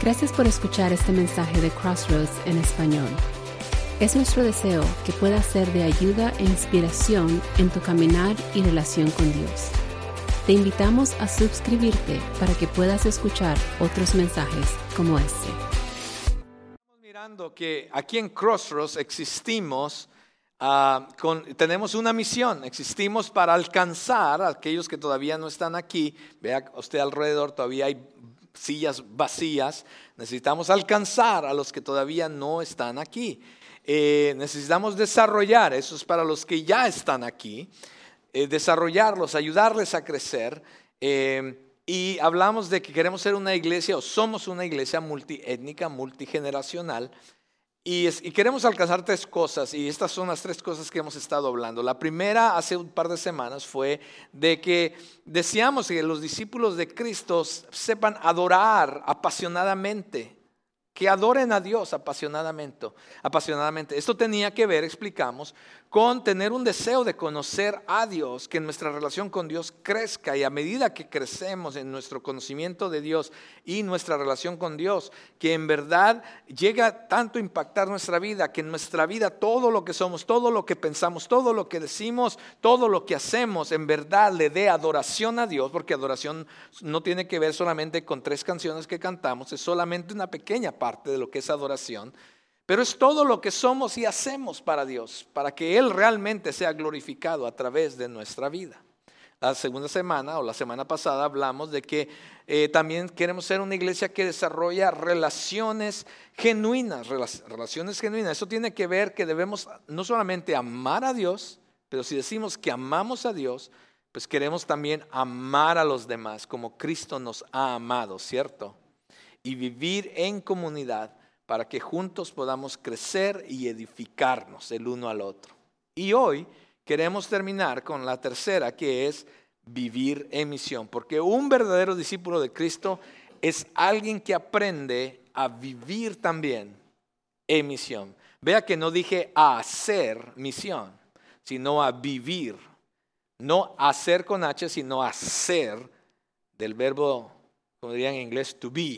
Gracias por escuchar este mensaje de Crossroads en español. Es nuestro deseo que pueda ser de ayuda e inspiración en tu caminar y relación con Dios. Te invitamos a suscribirte para que puedas escuchar otros mensajes como este. Estamos mirando que aquí en Crossroads tenemos una misión, existimos para alcanzar a aquellos que todavía no están aquí. Vea usted alrededor, todavía hay sillas vacías. Necesitamos alcanzar a los que todavía no están aquí. Necesitamos desarrollar, eso es para los que ya están aquí, desarrollarlos, ayudarles a crecer. Y hablamos de que queremos ser una iglesia o somos una iglesia multiétnica, multigeneracional. Y queremos alcanzar tres cosas, y estas son las tres cosas que hemos estado hablando. La primera, hace un par de semanas, fue de que deseamos que los discípulos de Cristo sepan adorar apasionadamente, que adoren a Dios apasionadamente. Esto tenía que ver, explicamos, con tener un deseo de conocer a Dios, que nuestra relación con Dios crezca, y a medida que crecemos en nuestro conocimiento de Dios y nuestra relación con Dios, que en verdad llega tanto a impactar nuestra vida, que en nuestra vida todo lo que somos, todo lo que pensamos, todo lo que decimos, todo lo que hacemos, en verdad le dé adoración a Dios, porque adoración no tiene que ver solamente con 3 canciones que cantamos, es solamente una pequeña parte de lo que es adoración. Pero es todo lo que somos y hacemos para Dios, para que Él realmente sea glorificado a través de nuestra vida. La segunda semana o la semana pasada hablamos de que también queremos ser una iglesia que desarrolla relaciones genuinas. Eso tiene que ver que debemos no solamente amar a Dios, pero si decimos que amamos a Dios, pues queremos también amar a los demás como Cristo nos ha amado, ¿cierto? Y vivir en comunidad para que juntos podamos crecer y edificarnos el uno al otro. Y hoy queremos terminar con la tercera, que es vivir en misión, porque un verdadero discípulo de Cristo es alguien que aprende a vivir también en misión. Vea que no dije a hacer misión, sino a vivir. No hacer con H, sino hacer, del verbo, como dirían en inglés, to be.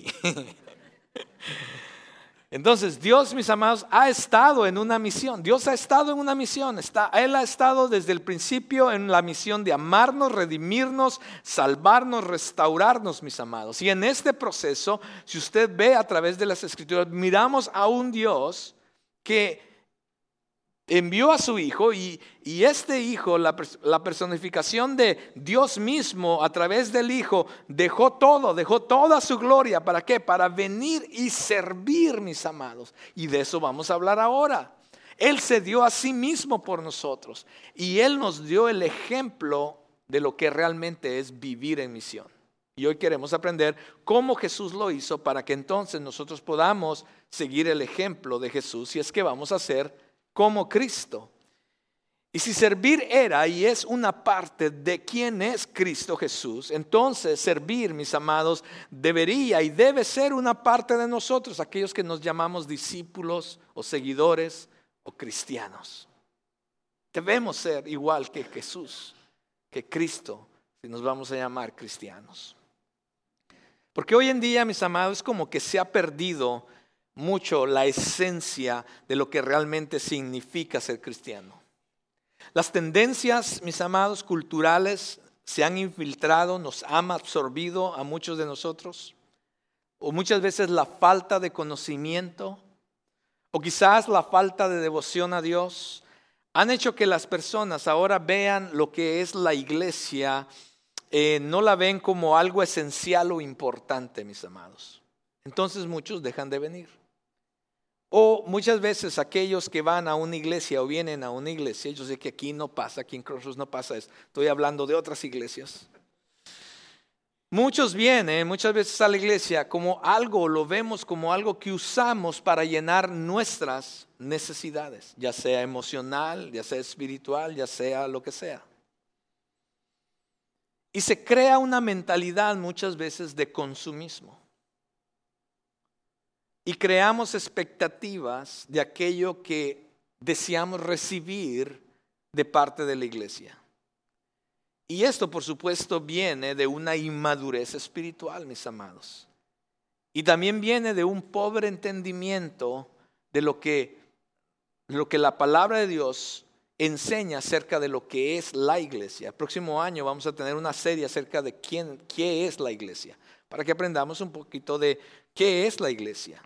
Entonces Dios, mis amados, ha estado en una misión. Dios ha estado en una misión. Él ha estado desde el principio en la misión de amarnos, redimirnos, salvarnos, restaurarnos, mis amados. Y en este proceso, si usted ve a través de las Escrituras, miramos a un Dios que envió a su Hijo, y este Hijo, la personificación de Dios mismo a través del Hijo, dejó toda su gloria. ¿Para qué? Para venir y servir, mis amados. Y de eso vamos a hablar ahora. Él se dio a sí mismo por nosotros, y Él nos dio el ejemplo de lo que realmente es vivir en misión. Y hoy queremos aprender cómo Jesús lo hizo, para que entonces nosotros podamos seguir el ejemplo de Jesús, si es que vamos a ser como Cristo. Y si servir era y es una parte de quién es Cristo Jesús, entonces servir, mis amados, debería y debe ser una parte de nosotros, aquellos que nos llamamos discípulos o seguidores o cristianos. Debemos ser igual que Jesús, que Cristo, si nos vamos a llamar cristianos. Porque hoy en día, mis amados, es como que se ha perdido mucho la esencia de lo que realmente significa ser cristiano. Las tendencias, mis amados, culturales se han infiltrado, nos han absorbido a muchos de nosotros, o muchas veces la falta de conocimiento, o quizás la falta de devoción a Dios, han hecho que las personas ahora vean lo que es la iglesia, no la ven como algo esencial o importante, mis amados. Entonces muchos dejan de venir. O muchas veces aquellos que van a una iglesia o vienen a una iglesia, yo sé que aquí no pasa, aquí en Crossroads no pasa esto, estoy hablando de otras iglesias. Muchos vienen muchas veces a la iglesia como algo, lo vemos como algo que usamos para llenar nuestras necesidades, ya sea emocional, ya sea espiritual, ya sea lo que sea. Y se crea una mentalidad muchas veces de consumismo. Y creamos expectativas de aquello que deseamos recibir de parte de la iglesia. Y esto, por supuesto, viene de una inmadurez espiritual, mis amados. Y también viene de un pobre entendimiento de lo que la palabra de Dios enseña acerca de lo que es la iglesia. El próximo año vamos a tener una serie acerca de qué es la iglesia, para que aprendamos un poquito de qué es la iglesia.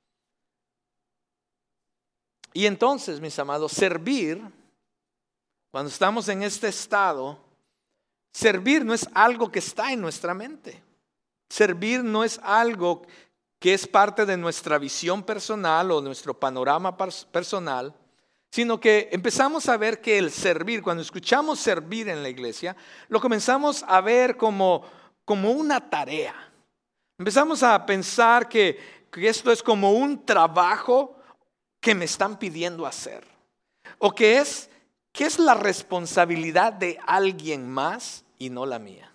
Y entonces, mis amados, servir, cuando estamos en este estado, servir no es algo que está en nuestra mente. Servir no es algo que es parte de nuestra visión personal o nuestro panorama personal, sino que empezamos a ver que el servir, cuando escuchamos servir en la iglesia, lo comenzamos a ver como una tarea. Empezamos a pensar que esto es como un trabajo que me están pidiendo hacer, o que es la responsabilidad de alguien más y no la mía.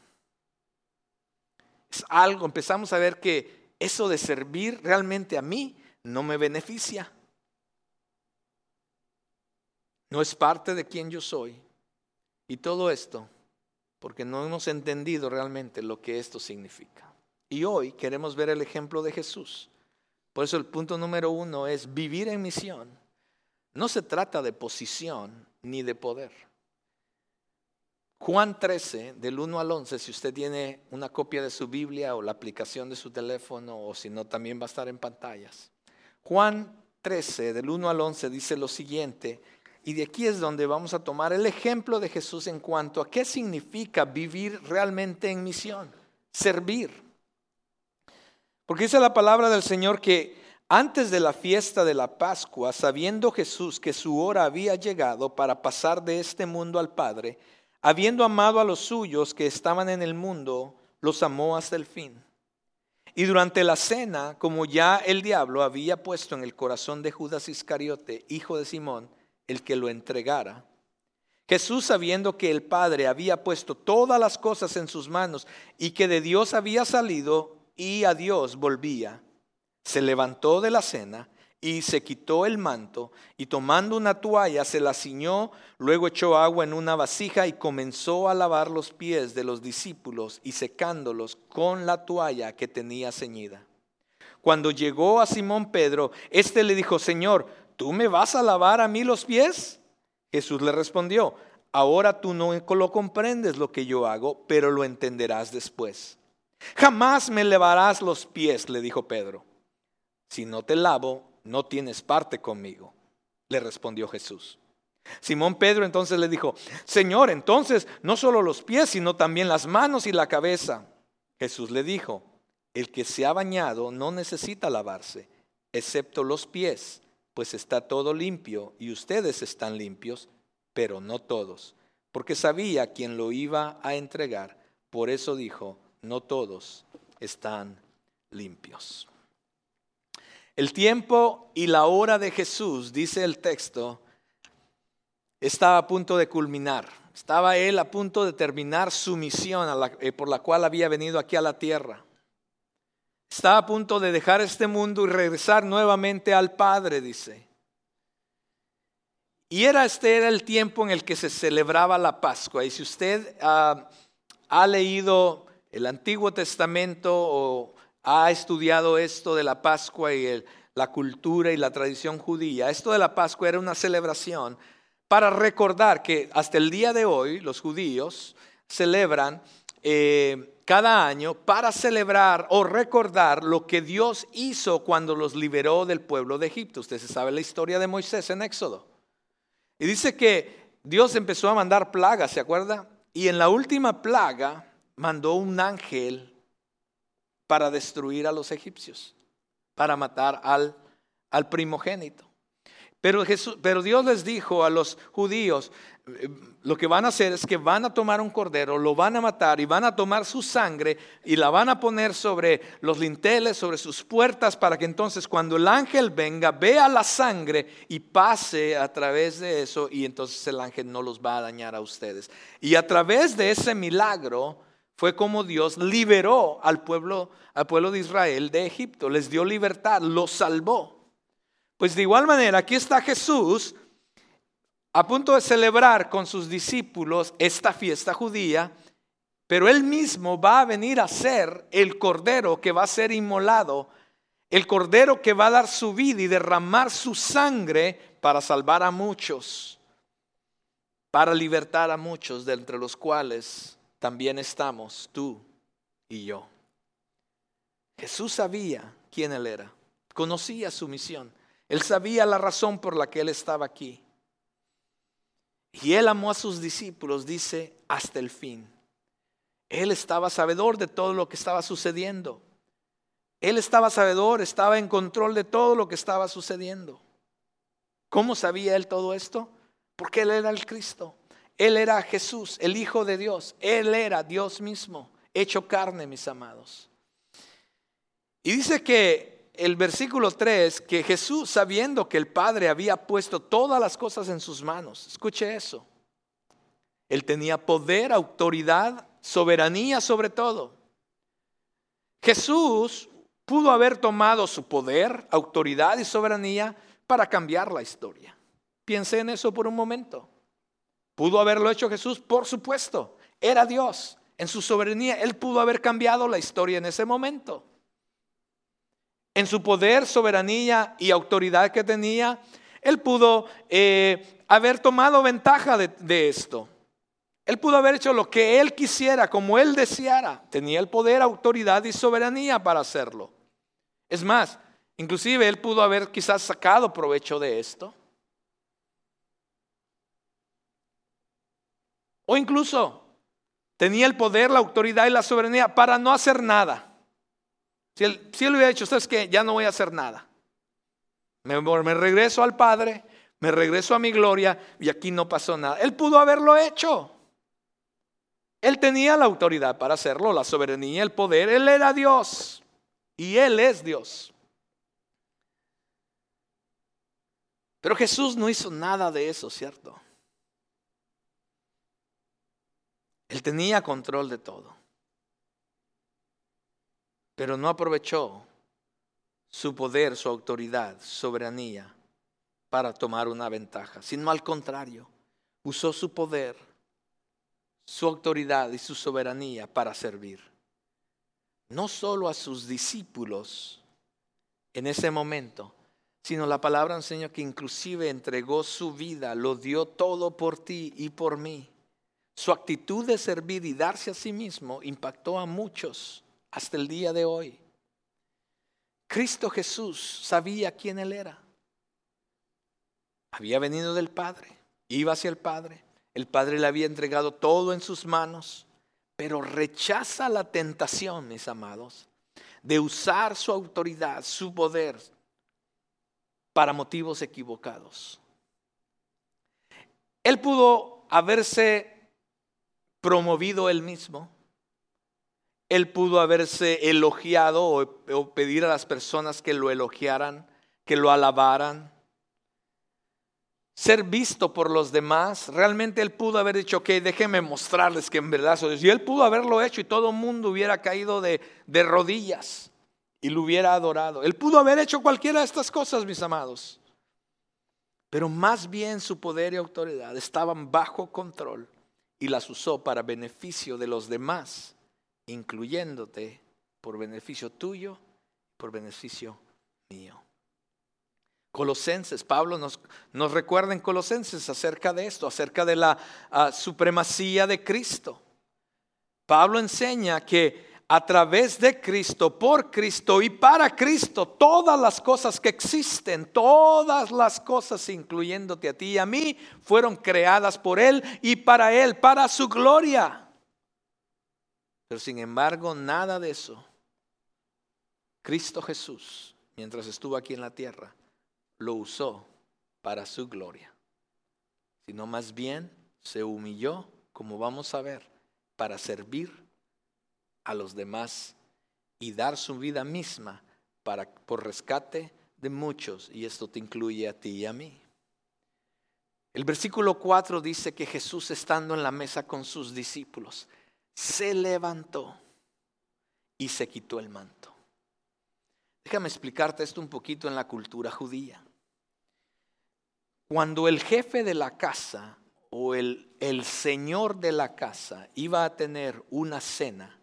Es algo, empezamos a ver que eso de servir realmente a mí no me beneficia. No es parte de quien yo soy. Y todo esto porque no hemos entendido realmente lo que esto significa. Y hoy queremos ver el ejemplo de Jesús. Por eso el punto número 1 es vivir en misión. No se trata de posición ni de poder. Juan 13, del 1 al 11, si usted tiene una copia de su Biblia o la aplicación de su teléfono, o si no, también va a estar en pantallas. Juan 13, del 1 al 11, dice lo siguiente, y de aquí es donde vamos a tomar el ejemplo de Jesús en cuanto a qué significa vivir realmente en misión, servir. Porque dice la palabra del Señor que antes de la fiesta de la Pascua, sabiendo Jesús que su hora había llegado para pasar de este mundo al Padre, habiendo amado a los suyos que estaban en el mundo, los amó hasta el fin. Y durante la cena, como ya el diablo había puesto en el corazón de Judas Iscariote, hijo de Simón, el que lo entregara, Jesús, sabiendo que el Padre había puesto todas las cosas en sus manos y que de Dios había salido y a Dios volvía, se levantó de la cena y se quitó el manto y tomando una toalla se la ciñó, luego echó agua en una vasija y comenzó a lavar los pies de los discípulos y secándolos con la toalla que tenía ceñida. Cuando llegó a Simón Pedro, éste le dijo: Señor, ¿tú me vas a lavar a mí los pies? Jesús le respondió: ahora tú no lo comprendes lo que yo hago, pero lo entenderás después. Jamás me lavarás los pies, le dijo Pedro. Si no te lavo, no tienes parte conmigo, le respondió Jesús. Simón Pedro entonces le dijo: Señor, entonces no solo los pies, sino también las manos y la cabeza. Jesús le dijo: el que se ha bañado no necesita lavarse, excepto los pies, pues está todo limpio y ustedes están limpios, pero no todos, porque sabía quién lo iba a entregar. Por eso dijo: no todos están limpios. El tiempo y la hora de Jesús, dice el texto, estaba a punto de culminar. Estaba él a punto de terminar su misión por la cual había venido aquí a la tierra. Estaba a punto de dejar este mundo y regresar nuevamente al Padre, dice. Y este era el tiempo en el que se celebraba la Pascua. Y si usted ha leído el Antiguo Testamento o ha estudiado esto de la Pascua y la cultura y la tradición judía, esto de la Pascua era una celebración para recordar que hasta el día de hoy los judíos celebran cada año para celebrar o recordar lo que Dios hizo cuando los liberó del pueblo de Egipto. Usted se sabe la historia de Moisés en Éxodo. Y dice que Dios empezó a mandar plagas, ¿se acuerda? Y en la última plaga mandó un ángel para destruir a los egipcios, para matar al primogénito. Pero Dios les dijo a los judíos: lo que van a hacer es que van a tomar un cordero, lo van a matar y van a tomar su sangre y la van a poner sobre los linteles, sobre sus puertas, para que entonces cuando el ángel venga, vea la sangre y pase a través de eso, y entonces el ángel no los va a dañar a ustedes. Y a través de ese milagro fue como Dios liberó al pueblo de Israel de Egipto, les dio libertad, los salvó. Pues de igual manera, aquí está Jesús a punto de celebrar con sus discípulos esta fiesta judía, pero Él mismo va a venir a ser el cordero que va a ser inmolado el Cordero que va a dar su vida y derramar su sangre para salvar a muchos, para libertar a muchos, de entre los cuales también estamos tú y yo. Jesús sabía quién Él era, conocía su misión, Él sabía la razón por la que Él estaba aquí. Y Él amó a sus discípulos, dice, hasta el fin. Él estaba sabedor de todo lo que estaba sucediendo. Él estaba sabedor, estaba en control de todo lo que estaba sucediendo. ¿Cómo sabía Él todo esto? Porque Él era el Cristo. Él era Jesús, el Hijo de Dios. Él era Dios mismo, hecho carne, mis amados. Y dice que el versículo 3, que Jesús, sabiendo que el Padre había puesto todas las cosas en sus manos. Escuche eso. Él tenía poder, autoridad, soberanía sobre todo. Jesús pudo haber tomado su poder, autoridad y soberanía para cambiar la historia. Piense en eso por un momento. ¿Pudo haberlo hecho Jesús? Por supuesto. Era Dios. En su soberanía, Él pudo haber cambiado la historia en ese momento. En su poder, soberanía y autoridad que tenía, Él pudo haber tomado ventaja de esto. Él pudo haber hecho lo que Él quisiera, como Él deseara. Tenía el poder, autoridad y soberanía para hacerlo. Es más, inclusive Él pudo haber quizás sacado provecho de esto. O incluso tenía el poder, la autoridad y la soberanía para no hacer nada. Si él hubiera dicho, ¿sabes qué? Ya no voy a hacer nada. Me regreso al Padre, me regreso a mi gloria y aquí no pasó nada. Él pudo haberlo hecho. Él tenía la autoridad para hacerlo, la soberanía, el poder. Él era Dios y Él es Dios. Pero Jesús no hizo nada de eso, ¿cierto? Él tenía control de todo. Pero no aprovechó su poder, su autoridad, soberanía para tomar una ventaja, sino al contrario, usó su poder, su autoridad y su soberanía para servir. No solo a sus discípulos en ese momento, sino la palabra enseña que inclusive entregó su vida, lo dio todo por ti y por mí. Su actitud de servir y darse a sí mismo impactó a muchos hasta el día de hoy. Cristo Jesús sabía quién Él era. Había venido del Padre, iba hacia el Padre. El Padre le había entregado todo en sus manos, pero rechaza la tentación, mis amados, de usar su autoridad, su poder para motivos equivocados. Él pudo haberse promovido él mismo. Él pudo haberse elogiado o pedir a las personas que lo elogiaran, que lo alabaran. Ser visto por los demás. Realmente Él pudo haber dicho, ok, déjenme mostrarles que en verdad soy Dios. Y Él pudo haberlo hecho y todo el mundo hubiera caído de rodillas y lo hubiera adorado. Él pudo haber hecho cualquiera de estas cosas, mis amados. Pero más bien su poder y autoridad estaban bajo control y las usó para beneficio de los demás, incluyéndote por beneficio tuyo, por beneficio mío. Colosenses, Pablo nos recuerda en Colosenses acerca de esto, acerca de la supremacía de Cristo. Pablo enseña que a través de Cristo, por Cristo y para Cristo, todas las cosas que existen, todas las cosas, incluyéndote a ti y a mí, fueron creadas por Él y para su gloria. Pero sin embargo, nada de eso, Cristo Jesús, mientras estuvo aquí en la tierra, lo usó para su gloria, sino más bien se humilló, como vamos a ver, para servir a los demás y dar su vida misma por rescate de muchos, y esto te incluye a ti y a mí. El versículo 4 dice que Jesús, estando en la mesa con sus discípulos, se levantó y se quitó el manto. Déjame explicarte esto un poquito en la cultura judía. Cuando el jefe de la casa o el señor de la casa iba a tener una cena,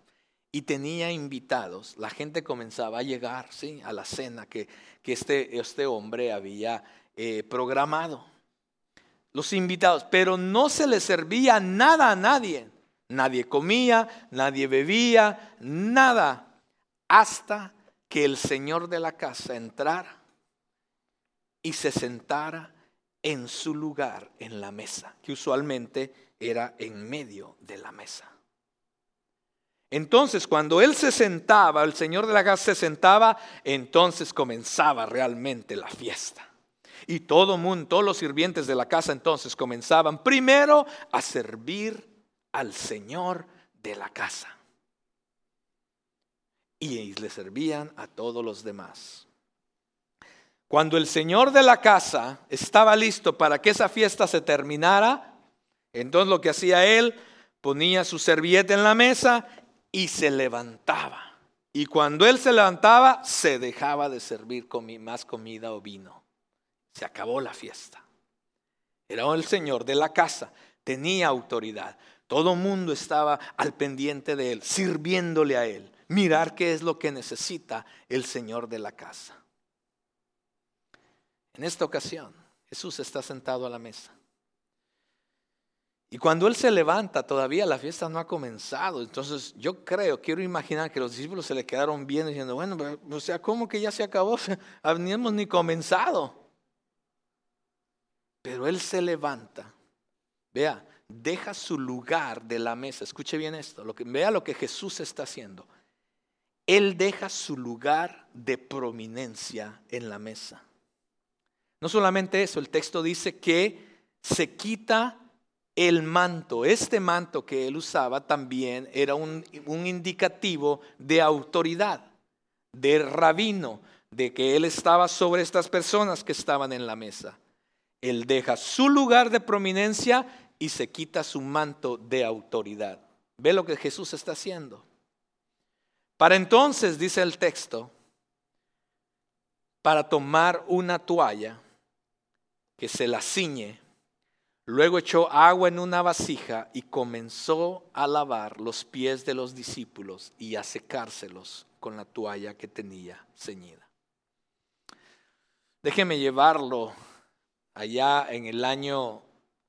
y tenía invitados, la gente comenzaba a llegar, ¿sí?, a la cena que este hombre había programado. Los invitados, pero no se les servía nada a nadie. Nadie comía, nadie bebía, nada, hasta que el señor de la casa entrara y se sentara en su lugar en la mesa, que usualmente era en medio de la mesa. Entonces, cuando él se sentaba, el señor de la casa se sentaba, entonces comenzaba realmente la fiesta. Y todos los sirvientes de la casa entonces comenzaban primero a servir al señor de la casa. Y le servían a todos los demás. Cuando el señor de la casa estaba listo para que esa fiesta se terminara, entonces lo que hacía él, ponía su servilleta en la mesa y se levantaba. Y cuando él se levantaba, se dejaba de servir más comida o vino. Se acabó la fiesta. Era el señor de la casa, tenía autoridad. Todo el mundo estaba al pendiente de él, sirviéndole a él. Mirar qué es lo que necesita el señor de la casa. En esta ocasión, Jesús está sentado a la mesa. Y cuando él se levanta, todavía la fiesta no ha comenzado. Entonces quiero imaginar que los discípulos se le quedaron viendo diciendo, bueno, o sea, ¿cómo que ya se acabó? No hemos ni comenzado. Pero él se levanta, vea, deja su lugar de la mesa. Escuche bien esto, vea lo que Jesús está haciendo. Él deja su lugar de prominencia en la mesa. No solamente eso, el texto dice que se quita el manto. Este manto que él usaba también era un indicativo de autoridad, de rabino, de que él estaba sobre estas personas que estaban en la mesa. Él deja su lugar de prominencia y se quita su manto de autoridad. Ve lo que Jesús está haciendo. Para entonces, dice el texto, para tomar una toalla que se la ciñe, luego echó agua en una vasija y comenzó a lavar los pies de los discípulos y a secárselos con la toalla que tenía ceñida. Déjeme llevarlo allá en el año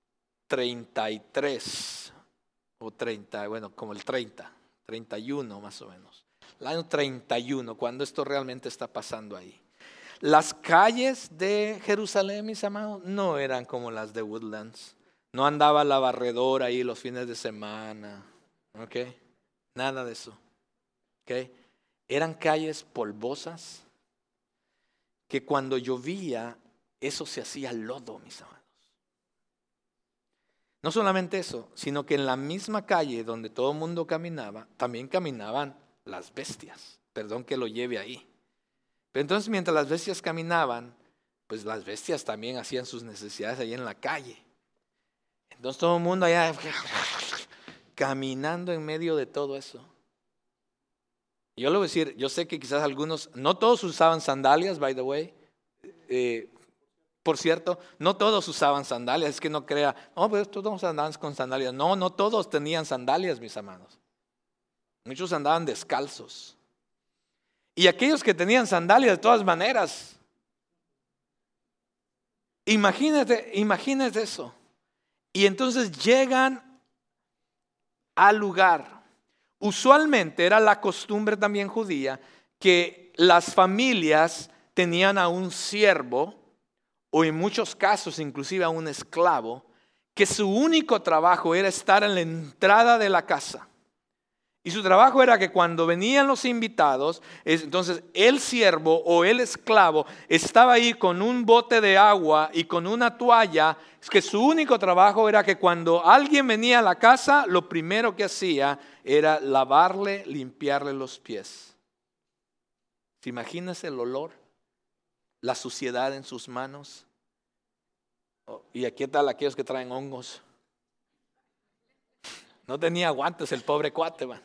33 o 30, bueno, como el 31 más o menos. El año 31, cuando esto realmente está pasando ahí. Las calles de Jerusalén, mis amados, no eran como las de Woodlands. No andaba la barredora ahí los fines de semana. ¿Ok? Nada de eso. ¿Ok? Eran calles polvosas que cuando llovía, eso se hacía lodo, mis amados. No solamente eso, sino que en la misma calle donde todo el mundo caminaba, también caminaban las bestias. Perdón que lo lleve ahí. Pero entonces mientras las bestias caminaban, pues las bestias también hacían sus necesidades ahí en la calle. Entonces todo el mundo allá caminando en medio de todo eso. Y yo le voy a decir, yo sé que quizás algunos, no todos usaban sandalias, by the way. Por cierto, no todos usaban sandalias, es que no crea, pues todos andaban con sandalias. No todos tenían sandalias, mis amados. Muchos andaban descalzos. Y aquellos que tenían sandalias de todas maneras, imagínate eso. Y entonces llegan al lugar. Usualmente era la costumbre también judía que las familias tenían a un siervo, o en muchos casos inclusive a un esclavo, que su único trabajo era estar en la entrada de la casa. Y su trabajo era que cuando venían los invitados, entonces el siervo o el esclavo estaba ahí con un bote de agua y con una toalla, que su único trabajo era que cuando alguien venía a la casa, lo primero que hacía era lavarle, limpiarle los pies. ¿Se imagina el olor? La suciedad en sus manos. Y aquí están aquellos que traen hongos. No tenía guantes el pobre cuate, man.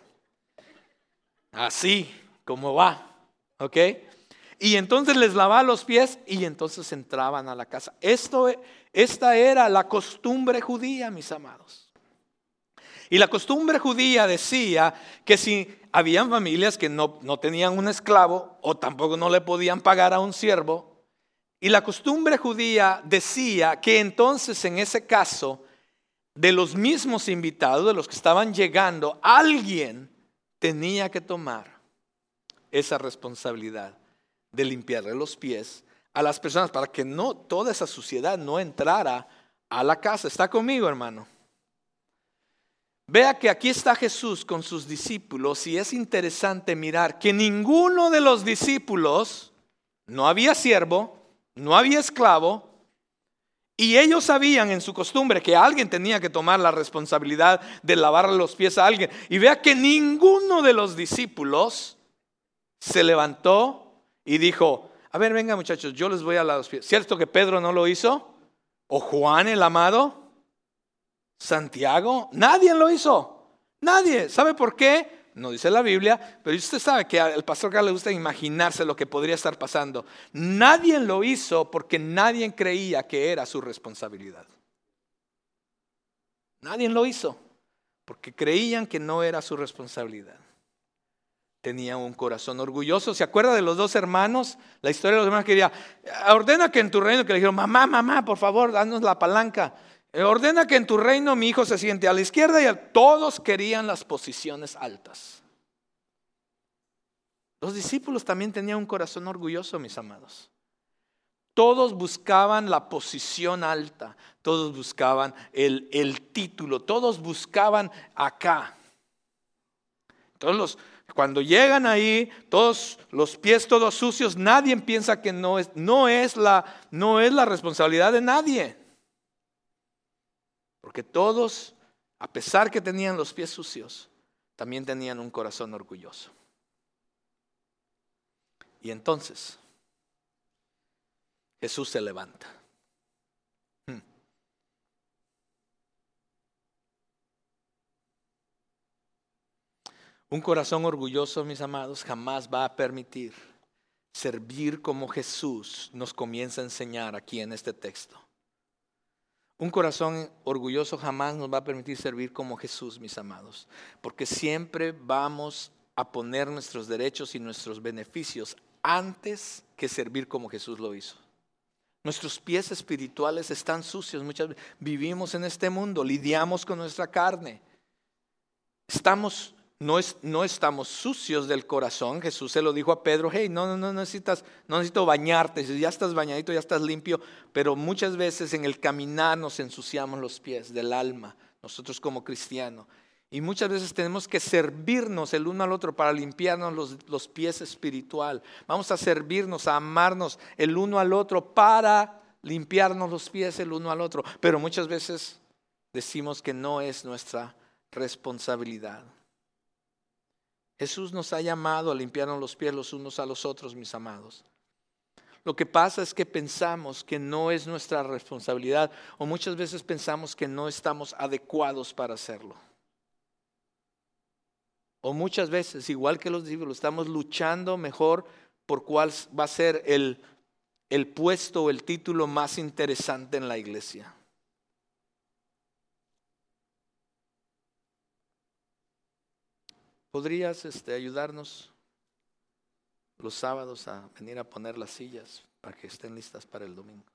Así como va, ¿ok? Y entonces les lavaba los pies y entonces entraban a la casa. Esta era la costumbre judía, mis amados. Y la costumbre judía decía que si habían familias que no tenían un esclavo o tampoco no le podían pagar a un siervo, y la costumbre judía decía que entonces en ese caso, de los mismos invitados, de los que estaban llegando, alguien tenía que tomar esa responsabilidad de limpiarle los pies a las personas para que no toda esa suciedad no entrara a la casa. ¿Está conmigo, hermano? Vea que aquí está Jesús con sus discípulos y es interesante mirar que ninguno de los discípulos, no había siervo, no había esclavo, y ellos sabían en su costumbre que alguien tenía que tomar la responsabilidad de lavarle los pies a alguien. Y vea que ninguno de los discípulos se levantó y dijo: a ver, venga muchachos, yo les voy a lavar los pies. ¿Cierto que Pedro no lo hizo? ¿O Juan el amado? ¿Santiago? Nadie lo hizo. Nadie. ¿Sabe por qué? No dice la Biblia, pero usted sabe que al pastor Carlos le gusta imaginarse lo que podría estar pasando. Nadie lo hizo porque nadie creía que era su responsabilidad. Nadie lo hizo porque creían que no era su responsabilidad. Tenían un corazón orgulloso. ¿Se acuerda de los dos hermanos? La historia de los hermanos que decía: ordena que en tu reino, que le dijeron: mamá, por favor, danos la palanca. Ordena que en tu reino mi hijo se siente a la izquierda y todos querían las posiciones altas. Los discípulos también tenían un corazón orgulloso, mis amados. Todos buscaban la posición alta, todos buscaban el título, todos buscaban acá. Cuando llegan ahí, todos los pies todos sucios, nadie piensa que no es la responsabilidad de nadie. Porque todos, a pesar que tenían los pies sucios, también tenían un corazón orgulloso. Y entonces Jesús se levanta. Un corazón orgulloso, mis amados, jamás va a permitir servir como Jesús nos comienza a enseñar aquí en este texto. Un corazón orgulloso jamás nos va a permitir servir como Jesús, mis amados, porque siempre vamos a poner nuestros derechos y nuestros beneficios antes que servir como Jesús lo hizo. Nuestros pies espirituales están sucios. Muchas veces vivimos en este mundo, lidiamos con nuestra carne. No estamos sucios del corazón. Jesús se lo dijo a Pedro: hey, no necesito bañarte. Si ya estás bañadito, ya estás limpio. Pero muchas veces en el caminar nos ensuciamos los pies del alma, nosotros como cristianos. Y muchas veces tenemos que servirnos el uno al otro para limpiarnos los pies espiritual. Vamos a servirnos, a amarnos el uno al otro para limpiarnos los pies el uno al otro. Pero muchas veces decimos que no es nuestra responsabilidad. Jesús nos ha llamado a limpiarnos los pies los unos a los otros, mis amados. Lo que pasa es que pensamos que no es nuestra responsabilidad, o muchas veces pensamos que no estamos adecuados para hacerlo. O muchas veces, igual que los discípulos, estamos luchando mejor por cuál va a ser el puesto o el título más interesante en la iglesia. ¿Podrías ayudarnos los sábados a venir a poner las sillas para que estén listas para el domingo?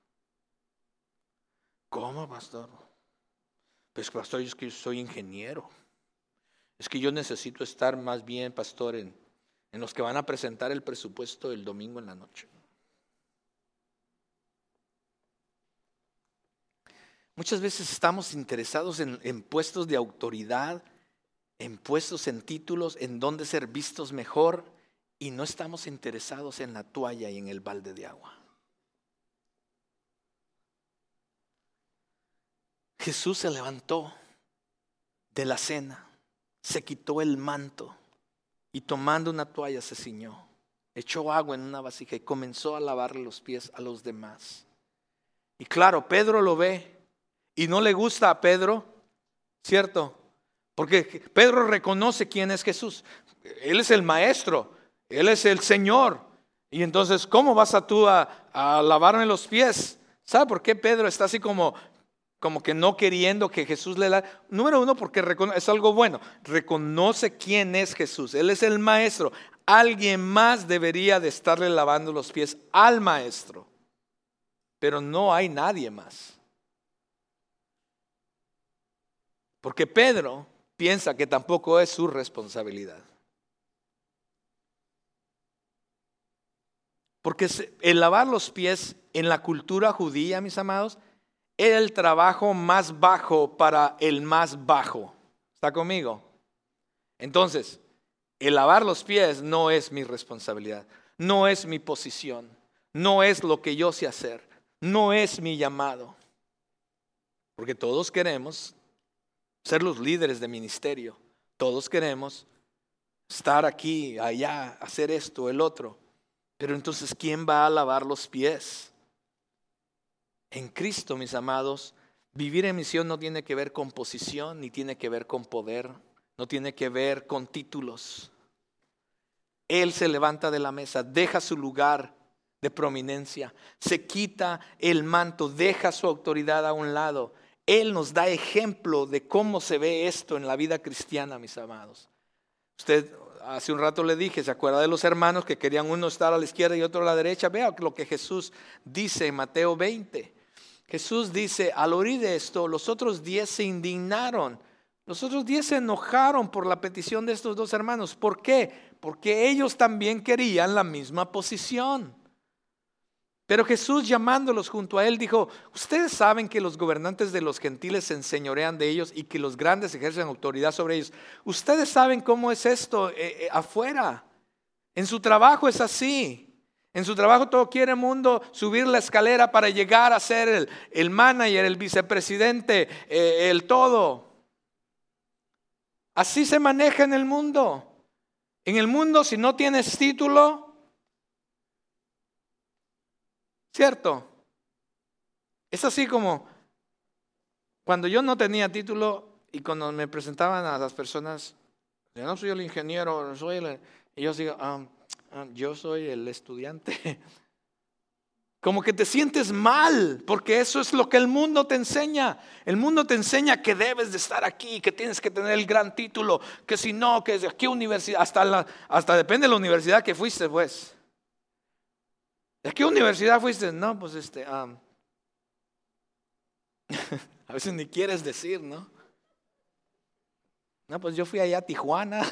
¿Cómo, pastor? Pues, pastor, es que yo soy ingeniero. Es que yo necesito estar más bien, pastor, en los que van a presentar el presupuesto el domingo en la noche. Muchas veces estamos interesados en puestos de autoridad, en puestos, en títulos, en dónde ser vistos mejor, y no estamos interesados en la toalla y en el balde de agua. Jesús se levantó de la cena, se quitó el manto y tomando una toalla se ciñó, echó agua en una vasija y comenzó a lavarle los pies a los demás. Y claro, Pedro lo ve y no le gusta a Pedro, ¿cierto? Porque Pedro reconoce quién es Jesús. Él es el maestro, Él es el Señor. Y entonces, ¿cómo vas tú a lavarme los pies? ¿Sabe por qué Pedro está así como como que no queriendo que Jesús le da. Número uno, porque es algo bueno. Reconoce quién es Jesús. Él es el maestro. Alguien más debería de estarle lavando los pies al maestro. Pero no hay nadie más. Porque Pedro piensa que tampoco es su responsabilidad. Porque el lavar los pies en la cultura judía, mis amados, era el trabajo más bajo para el más bajo. ¿Está conmigo? Entonces, el lavar los pies no es mi responsabilidad, no es mi posición, no es lo que yo sé hacer, no es mi llamado. Porque todos queremos ser los líderes de ministerio, todos queremos estar aquí, allá, hacer esto, el otro. Pero entonces, ¿quién va a lavar los pies? En Cristo, mis amados, vivir en misión no tiene que ver con posición, ni tiene que ver con poder, no tiene que ver con títulos. Él se levanta de la mesa, deja su lugar de prominencia, se quita el manto, deja su autoridad a un lado. Él nos da ejemplo de cómo se ve esto en la vida cristiana, mis amados. Usted hace un rato le dije, ¿se acuerda de los hermanos que querían uno estar a la izquierda y otro a la derecha? Vea lo que Jesús dice en Mateo 20. Jesús dice, al oír de esto, los otros 10 se indignaron. Los otros 10 se enojaron por la petición de estos dos hermanos. ¿Por qué? Porque ellos también querían la misma posición. Pero Jesús, llamándolos junto a él, dijo, ustedes saben que los gobernantes de los gentiles se enseñorean de ellos y que los grandes ejercen autoridad sobre ellos. Ustedes saben cómo es esto afuera. En su trabajo es así. En su trabajo todo quiere mundo subir la escalera para llegar a ser el manager, el vicepresidente, el todo. Así se maneja en el mundo. En el mundo, si no tienes título, ¿cierto? Es así como cuando yo no tenía título y cuando me presentaban a las personas, yo no soy el ingeniero, y yo digo, yo soy el estudiante. Como que te sientes mal, porque eso es lo que el mundo te enseña. El mundo te enseña que debes de estar aquí, que tienes que tener el gran título, que si no, que de qué universidad, hasta depende de la universidad que fuiste, pues. ¿De qué universidad fuiste? No, pues a veces ni quieres decir, ¿no? No, pues yo fui allá a Tijuana.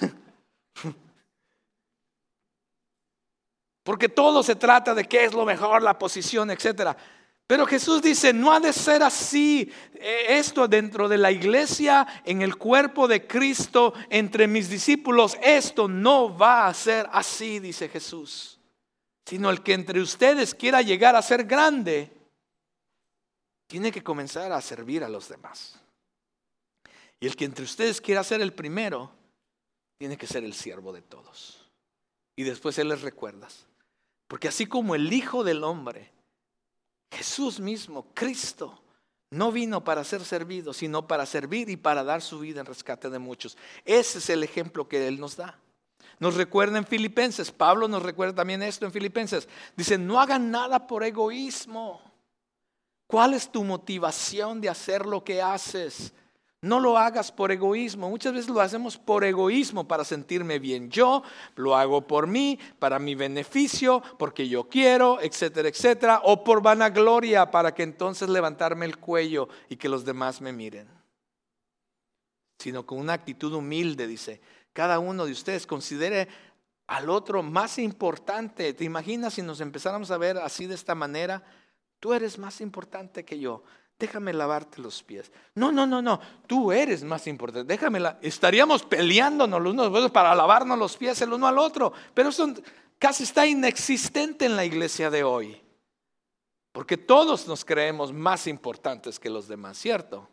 Porque todo se trata de qué es lo mejor, la posición, etcétera. Pero Jesús dice, no ha de ser así. Esto dentro de la iglesia, en el cuerpo de Cristo, entre mis discípulos, esto no va a ser así, dice Jesús. Sino el que entre ustedes quiera llegar a ser grande, tiene que comenzar a servir a los demás. Y el que entre ustedes quiera ser el primero, tiene que ser el siervo de todos. Y después Él les recuerda. Porque así como el Hijo del Hombre, Jesús mismo, Cristo, no vino para ser servido, sino para servir y para dar su vida en rescate de muchos. Ese es el ejemplo que Él nos da. Nos recuerda en Filipenses, Pablo nos recuerda también esto en Filipenses. Dice, no hagan nada por egoísmo. ¿Cuál es tu motivación de hacer lo que haces? No lo hagas por egoísmo. Muchas veces lo hacemos por egoísmo para sentirme bien. Yo lo hago por mí, para mi beneficio, porque yo quiero, etcétera, etcétera. O por vanagloria, para que entonces levantarme el cuello y que los demás me miren. Sino con una actitud humilde, dice, cada uno de ustedes considere al otro más importante. ¿Te imaginas si nos empezáramos a ver así de esta manera? Tú eres más importante que yo. Déjame lavarte los pies. No, tú eres más importante. Estaríamos peleándonos los unos a los otros para lavarnos los pies el uno al otro. Pero eso casi está inexistente en la iglesia de hoy. Porque todos nos creemos más importantes que los demás, ¿cierto?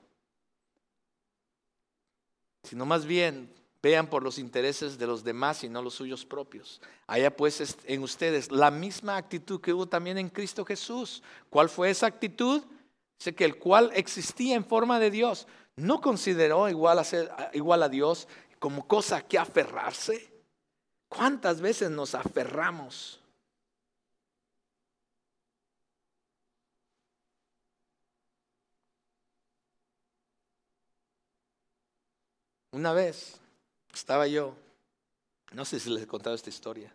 Sino más bien vean por los intereses de los demás y no los suyos propios. Haya pues en ustedes la misma actitud que hubo también en Cristo Jesús. ¿Cuál fue esa actitud? Dice que el cual existía en forma de Dios, no consideró igual a Dios como cosa que aferrarse. ¿Cuántas veces nos aferramos? una vez estaba yo, no sé si les he contado esta historia.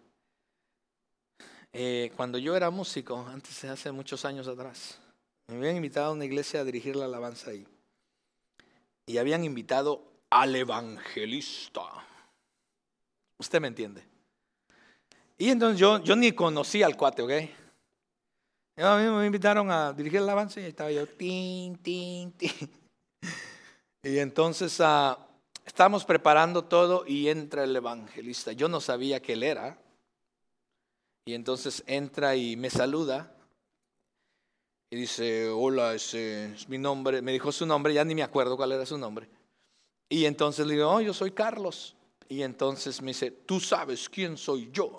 Cuando yo era músico, antes, hace muchos años atrás, me habían invitado a una iglesia a dirigir la alabanza ahí. Y habían invitado al evangelista. Usted me entiende. Y entonces yo ni conocía al cuate, ¿ok? A mí me invitaron a dirigir la alabanza y estaba yo, tin, tin, tin. Y entonces estábamos preparando todo y entra el evangelista. Yo no sabía que él era. Y entonces entra y me saluda. Y dice, hola, ese es mi nombre. Me dijo su nombre, ya ni me acuerdo cuál era su nombre. Y entonces le digo, oh, yo soy Carlos. Y entonces me dice, ¿tú sabes quién soy yo?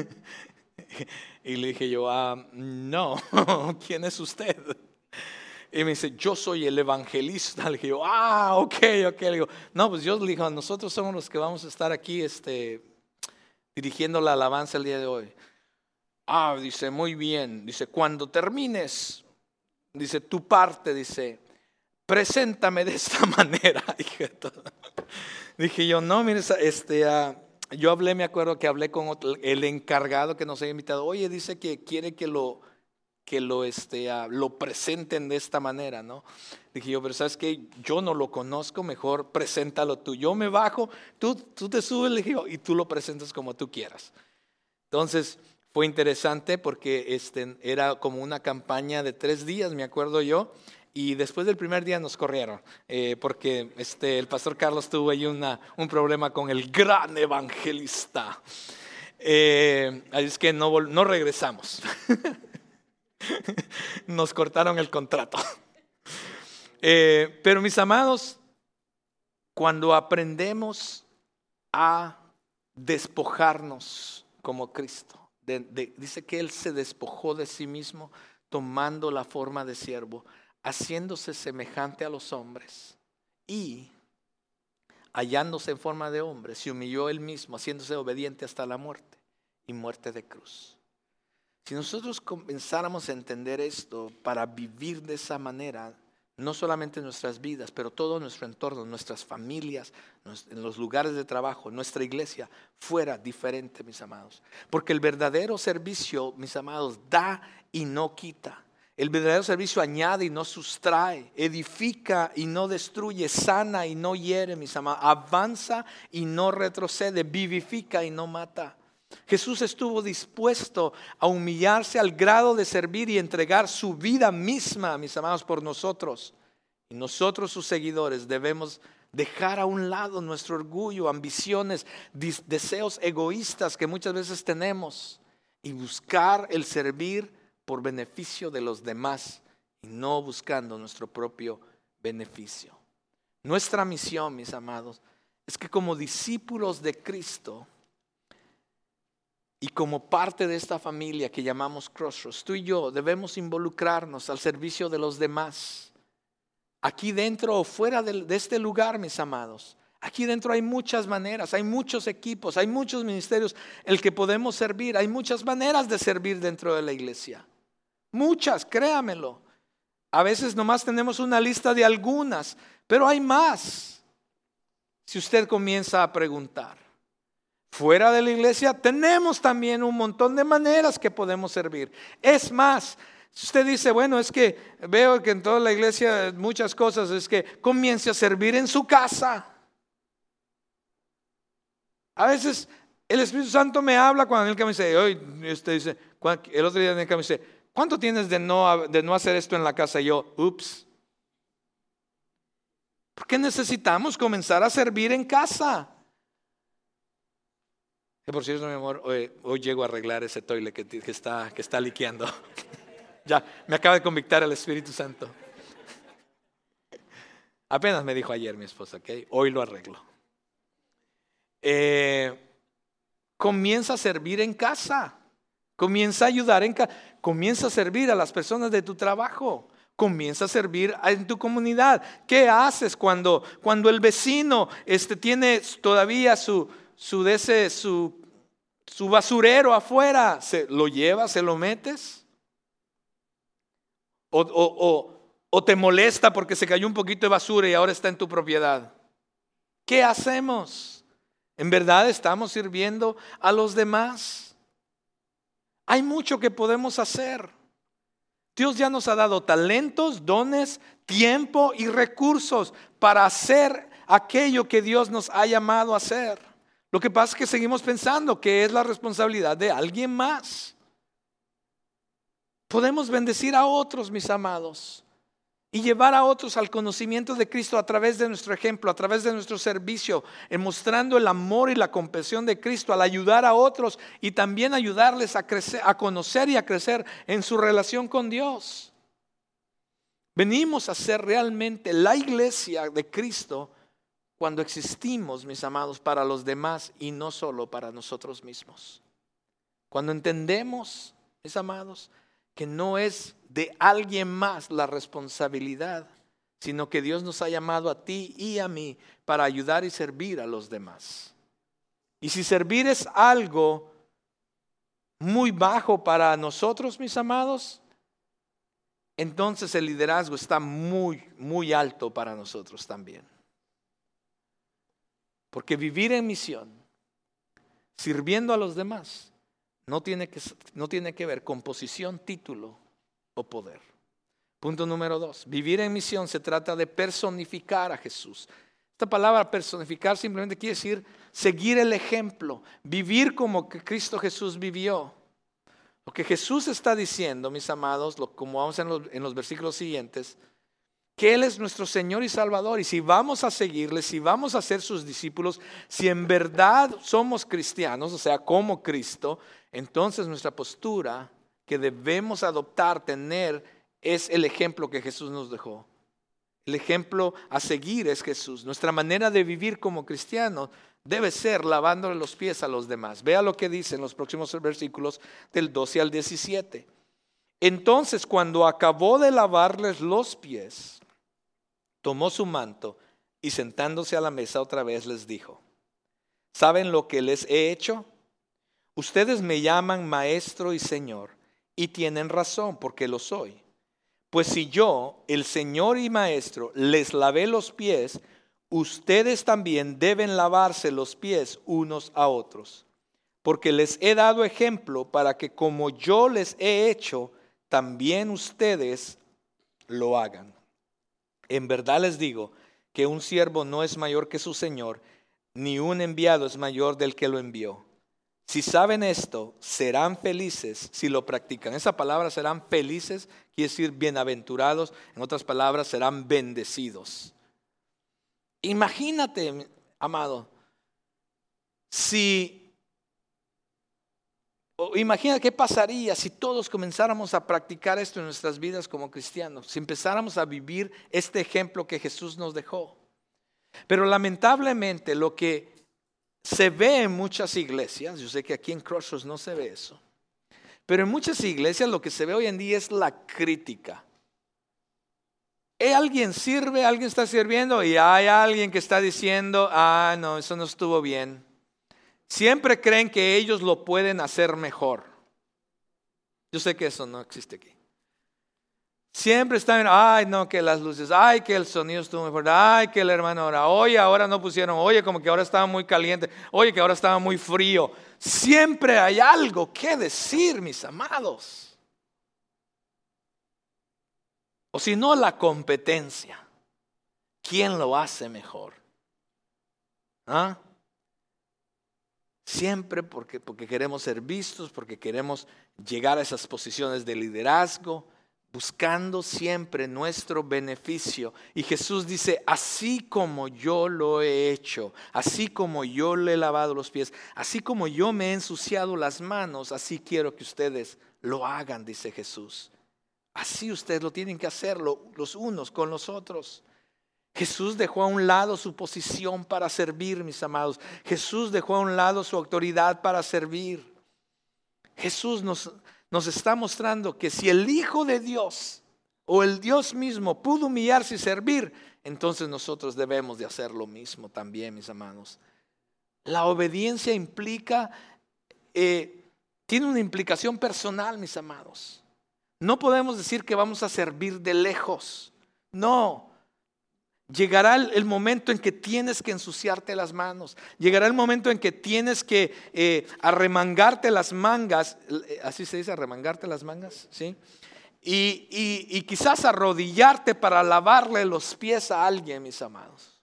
Y le dije yo, no, ¿quién es usted? Y me dice, yo soy el evangelista. Le dije yo, ok. Le digo, no, pues yo le digo, nosotros somos los que vamos a estar aquí dirigiendo la alabanza el día de hoy. Dice, muy bien. Dice, cuando termines, dice, tu parte, dice, preséntame de esta manera. Dije yo, no, mire, yo me acuerdo que hablé con el encargado que nos había invitado. Oye, dice que quiere que lo presenten de esta manera, ¿no? Dije yo, pero ¿sabes qué? Yo no lo conozco, mejor preséntalo tú. Yo me bajo, tú te subes, le dije yo, y tú lo presentas como tú quieras. Entonces fue interesante porque era como una campaña de 3 días, me acuerdo yo. Y después del primer día nos corrieron, porque el pastor Carlos tuvo ahí un problema con el gran evangelista. Así es que no regresamos. Nos cortaron el contrato. Pero mis amados, cuando aprendemos a despojarnos como Cristo, dice que Él se despojó de sí mismo tomando la forma de siervo, haciéndose semejante a los hombres y hallándose en forma de hombre, se humilló Él mismo, haciéndose obediente hasta la muerte y muerte de cruz. Si nosotros comenzáramos a entender esto para vivir de esa manera, no solamente en nuestras vidas, pero todo nuestro entorno, nuestras familias, en los lugares de trabajo, nuestra iglesia, fuera diferente, mis amados. Porque el verdadero servicio, mis amados, da y no quita. El verdadero servicio añade y no sustrae, edifica y no destruye, sana y no hiere, mis amados, avanza y no retrocede, vivifica y no mata. Jesús estuvo dispuesto a humillarse al grado de servir y entregar su vida misma, mis amados, por nosotros. Y nosotros, sus seguidores, debemos dejar a un lado nuestro orgullo, ambiciones, deseos egoístas que muchas veces tenemos y buscar el servir por beneficio de los demás y no buscando nuestro propio beneficio. Nuestra misión, mis amados, es que como discípulos de Cristo y como parte de esta familia que llamamos Crossroads, tú y yo debemos involucrarnos al servicio de los demás. Aquí dentro o fuera de este lugar, mis amados, aquí dentro hay muchas maneras, hay muchos equipos, hay muchos ministerios en el que podemos servir. Hay muchas maneras de servir dentro de la iglesia. Muchas, créamelo. A veces nomás tenemos una lista de algunas, pero hay más. Si usted comienza a preguntar, fuera de la iglesia tenemos también un montón de maneras que podemos servir. Es más, si usted dice, bueno, es que veo que en toda la iglesia muchas cosas, es que comience a servir en su casa. A veces el Espíritu Santo me habla cuando él me dice, el otro día me dice, ¿cuánto tienes de no hacer esto en la casa? Y yo, ups. ¿Por qué necesitamos comenzar a servir en casa? Que por cierto, mi amor, hoy llego a arreglar ese toile que está liqueando. Ya, me acaba de convictar el Espíritu Santo. Apenas me dijo ayer mi esposa, ¿ok? Hoy lo arreglo. Comienza a servir en casa. Comienza a ayudar en casa. Comienza a servir a las personas de tu trabajo. Comienza a servir en tu comunidad. ¿Qué haces cuando el vecino tiene todavía su basurero afuera? ¿Lo llevas, se lo metes? ¿O te molesta porque se cayó un poquito de basura y ahora está en tu propiedad? ¿Qué hacemos? ¿En verdad estamos sirviendo a los demás? Hay mucho que podemos hacer. Dios ya nos ha dado talentos, dones, tiempo y recursos para hacer aquello que Dios nos ha llamado a hacer. Lo que pasa es que seguimos pensando que es la responsabilidad de alguien más. Podemos bendecir a otros, mis amados, y llevar a otros al conocimiento de Cristo a través de nuestro ejemplo, a través de nuestro servicio, mostrando el amor y la compasión de Cristo al ayudar a otros y también ayudarles a crecer, a conocer y a crecer en su relación con Dios. Venimos a ser realmente la iglesia de Cristo cuando existimos, mis amados, para los demás y no solo para nosotros mismos. Cuando entendemos, mis amados, que no es de alguien más la responsabilidad, sino que Dios nos ha llamado a ti y a mí para ayudar y servir a los demás. Y si servir es algo muy bajo para nosotros, mis amados, entonces el liderazgo está muy, muy alto para nosotros también. Porque vivir en misión, sirviendo a los demás, no tiene que ver con posición, título o poder. Punto número 2. Vivir en misión se trata de personificar a Jesús. Esta palabra personificar simplemente quiere decir seguir el ejemplo, vivir como que Cristo Jesús vivió. Lo que Jesús está diciendo, mis amados, como vamos en los versículos siguientes, que Él es nuestro Señor y Salvador, y si vamos a seguirle, si vamos a ser sus discípulos, si en verdad somos cristianos, o sea, como Cristo, entonces nuestra postura que debemos adoptar, tener, es el ejemplo que Jesús nos dejó. El ejemplo a seguir es Jesús. Nuestra manera de vivir como cristianos debe ser lavándole los pies a los demás. Vea lo que dice en los próximos versículos del 12 al 17. Entonces, cuando acabó de lavarles los pies, tomó su manto y sentándose a la mesa otra vez les dijo: ¿saben lo que les he hecho? Ustedes me llaman maestro y señor, y tienen razón porque lo soy. Pues si yo, el Señor y Maestro, les lavé los pies, ustedes también deben lavarse los pies unos a otros. Porque les he dado ejemplo para que como yo les he hecho, también ustedes lo hagan. En verdad les digo que un siervo no es mayor que su Señor, ni un enviado es mayor del que lo envió. Si saben esto, serán felices si lo practican. Esa palabra serán felices quiere decir bienaventurados. En otras palabras, serán bendecidos. Imagínate, amado, imagina qué pasaría si todos comenzáramos a practicar esto en nuestras vidas como cristianos, si empezáramos a vivir este ejemplo que Jesús nos dejó. Pero lamentablemente lo que se ve en muchas iglesias, yo sé que aquí en Crossroads no se ve eso, pero en muchas iglesias lo que se ve hoy en día es la crítica. Alguien sirve, alguien está sirviendo y hay alguien que está diciendo: no, eso no estuvo bien. Siempre creen que ellos lo pueden hacer mejor. Yo sé que eso no existe aquí. Siempre están, no, que las luces, que el sonido estuvo muy fuerte, que el hermano ahora no pusieron, como que ahora estaba muy caliente, que ahora estaba muy frío. Siempre hay algo que decir, mis amados. O si no, la competencia. ¿Quién lo hace mejor? Siempre porque queremos ser vistos, porque queremos llegar a esas posiciones de liderazgo, buscando siempre nuestro beneficio. Y Jesús dice: así como yo lo he hecho, así como yo le he lavado los pies, así como yo me he ensuciado las manos, así quiero que ustedes lo hagan, dice Jesús. Así ustedes lo tienen que hacerlo los unos con los otros. Jesús dejó a un lado su posición para servir, mis amados. Jesús dejó a un lado su autoridad para servir. Jesús nos está mostrando que si el Hijo de Dios o el Dios mismo pudo humillarse y servir, entonces nosotros debemos de hacer lo mismo también, mis amados. La obediencia tiene una implicación personal, mis amados. No podemos decir que vamos a servir de lejos. No. Llegará el momento en que tienes que ensuciarte las manos. Llegará el momento en que tienes que arremangarte las mangas. ¿Así se dice, arremangarte las mangas? ¿Sí? Y quizás arrodillarte para lavarle los pies a alguien, mis amados.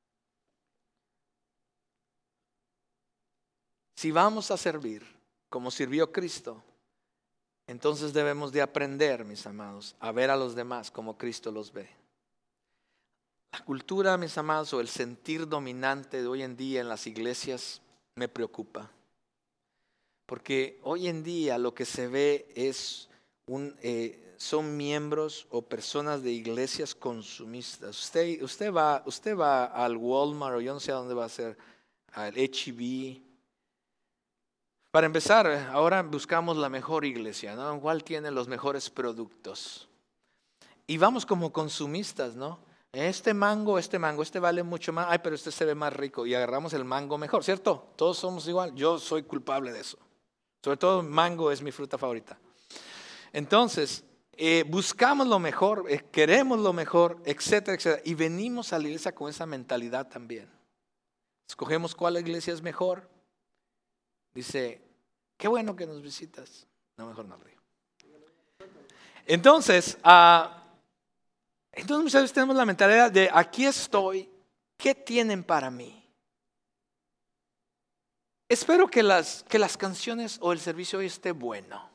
Si vamos a servir como sirvió Cristo, entonces debemos de aprender, mis amados, a ver a los demás como Cristo los ve. La cultura, mis amados, o el sentir dominante de hoy en día en las iglesias me preocupa. Porque hoy en día lo que se ve es son miembros o personas de iglesias consumistas. Usted va al Walmart o yo no sé a dónde va a ser, al H-E-B. Para empezar, ahora buscamos la mejor iglesia, ¿no? ¿Cuál tiene los mejores productos? Y vamos como consumistas, ¿no? Este mango, este vale mucho más. Ay, pero este se ve más rico. Y agarramos el mango mejor, ¿cierto? Todos somos igual. Yo soy culpable de eso. Sobre todo mango es mi fruta favorita. Entonces, buscamos lo mejor, queremos lo mejor, etcétera, etcétera. Y venimos a la iglesia con esa mentalidad también. Escogemos cuál iglesia es mejor. Dice, qué bueno que nos visitas. No, mejor no río. Entonces, muchas veces tenemos la mentalidad de aquí estoy, ¿qué tienen para mí? Espero que las canciones o el servicio hoy esté bueno.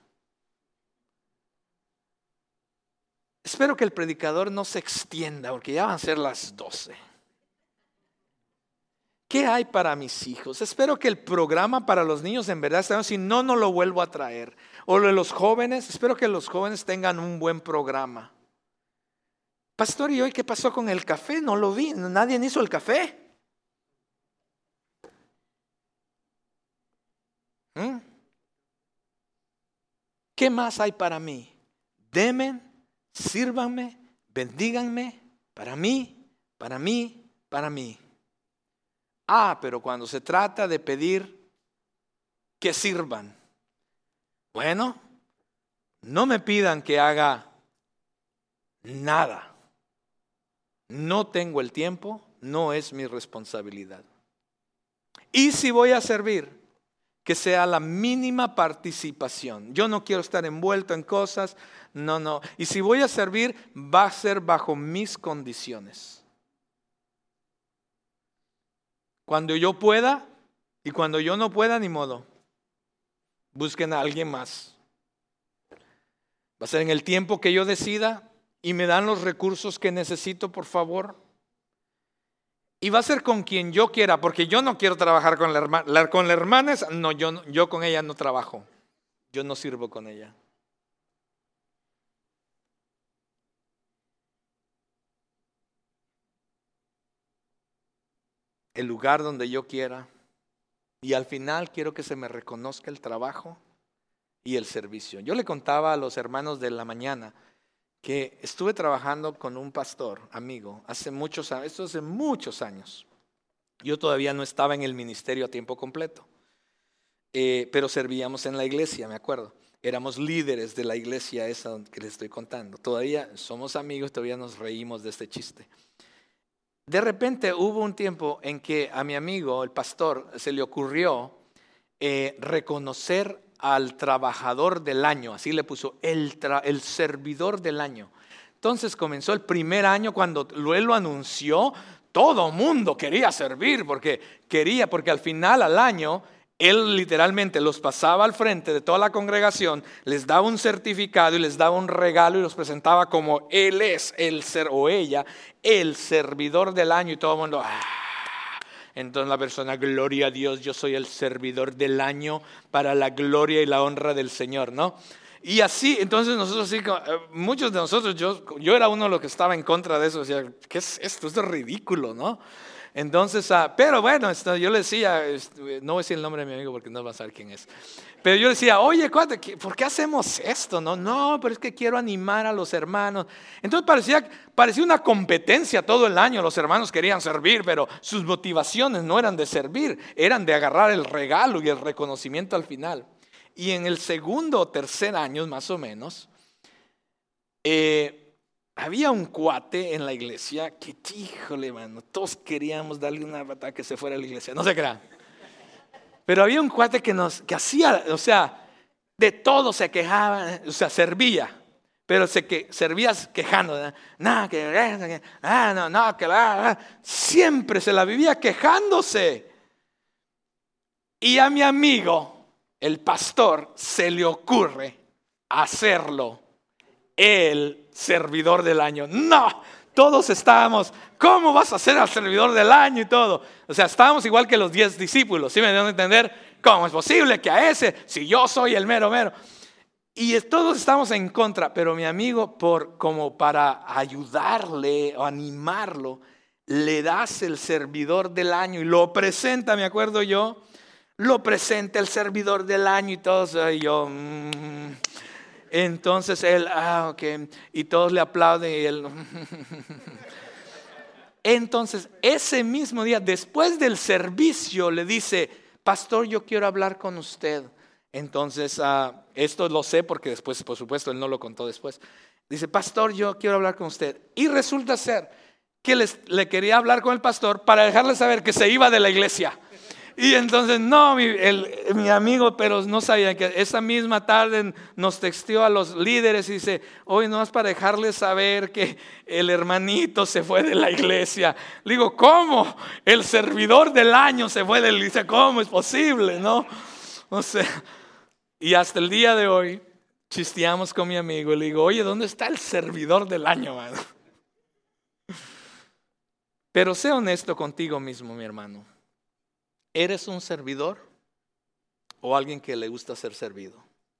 Espero que el predicador no se extienda porque ya van a ser las 12. ¿Qué hay para mis hijos? Espero que el programa para los niños en verdad esté, si no lo vuelvo a traer. O lo de los jóvenes, espero que los jóvenes tengan un buen programa. Pastor, ¿y hoy qué pasó con el café? No lo vi, nadie hizo el café. ¿Qué más hay para mí? Denme, sírvanme, bendíganme, para mí, para mí, para mí. Pero cuando se trata de pedir que sirvan, bueno, no me pidan que haga nada. No tengo el tiempo, no es mi responsabilidad. Y si voy a servir, que sea la mínima participación. Yo no quiero estar envuelto en cosas, no. Y si voy a servir, va a ser bajo mis condiciones. Cuando yo pueda y cuando yo no pueda, ni modo. Busquen a alguien más. Va a ser en el tiempo que yo decida y me dan los recursos que necesito, por favor. Y va a ser con quien yo quiera, porque yo no quiero trabajar con la hermana. No, yo con ella no trabajo. Yo no sirvo con ella. El lugar donde yo quiera. Y al final quiero que se me reconozca el trabajo y el servicio. Yo le contaba a los hermanos de la mañana que estuve trabajando con un pastor, amigo, hace muchos años, esto hace muchos años. Yo todavía no estaba en el ministerio a tiempo completo, pero servíamos en la iglesia, me acuerdo. Éramos líderes de la iglesia esa que les estoy contando. Todavía somos amigos, todavía nos reímos de este chiste. De repente hubo un tiempo en que a mi amigo, el pastor, se le ocurrió reconocer al trabajador del año, así le puso, el servidor del año. Entonces comenzó el primer año cuando él lo anunció, todo mundo quería servir porque al final al año él literalmente los pasaba al frente de toda la congregación, les daba un certificado y les daba un regalo y los presentaba como él es o ella, el servidor del año, y todo el mundo, Entonces la persona, gloria a Dios, yo soy el servidor del año para la gloria y la honra del Señor, ¿no? Y así, entonces nosotros, muchos de nosotros, yo era uno de los que estaba en contra de eso, decía, ¿qué es esto? Esto es ridículo, ¿no? Entonces, pero bueno, yo le decía, no voy a decir el nombre de mi amigo porque no va a saber quién es. Pero yo le decía, oye, ¿por qué hacemos esto? No, pero es que quiero animar a los hermanos. Entonces parecía una competencia todo el año. Los hermanos querían servir, pero sus motivaciones no eran de servir, eran de agarrar el regalo y el reconocimiento al final. Y en el segundo o tercer año, más o menos, había un cuate en la iglesia que, híjole, mano, todos queríamos darle una patada que se fuera a la iglesia, no se crean. Pero había un cuate que hacía, o sea, de todo se quejaba, o sea, servía. Pero servía quejando, siempre se la vivía quejándose. Y a mi amigo, el pastor, se le ocurre hacerlo el servidor del año. No, todos estábamos, ¿cómo vas a ser el servidor del año y todo? O sea, estábamos igual que los 10 discípulos, ¿sí me deben entender? ¿Cómo es posible que a ese, si yo soy el mero mero? Y todos estamos en contra, pero mi amigo, como para ayudarle o animarlo, le das el servidor del año y lo presenta, me acuerdo yo, lo presenta el servidor del año y todos, y yo, entonces él, ok, y todos le aplauden y él, entonces ese mismo día, después del servicio, le dice, pastor, yo quiero hablar con usted. Entonces, esto lo sé porque después, por supuesto, él no lo contó después. Dice, pastor, yo quiero hablar con usted. Y resulta ser que le quería hablar con el pastor para dejarle saber que se iba de la iglesia. Y entonces, no, mi amigo, pero no sabía que esa misma tarde nos texteó a los líderes y dice, hoy no es para dejarle saber que el hermanito se fue de la iglesia. Le digo, ¿cómo? El servidor del año se fue de la iglesia. ¿Cómo es posible? ¿No? O sea, y hasta el día de hoy chisteamos con mi amigo y le digo, oye, ¿dónde está el servidor del año, mano? Pero sé honesto contigo mismo, mi hermano. ¿Eres un servidor o alguien que le gusta ser servido?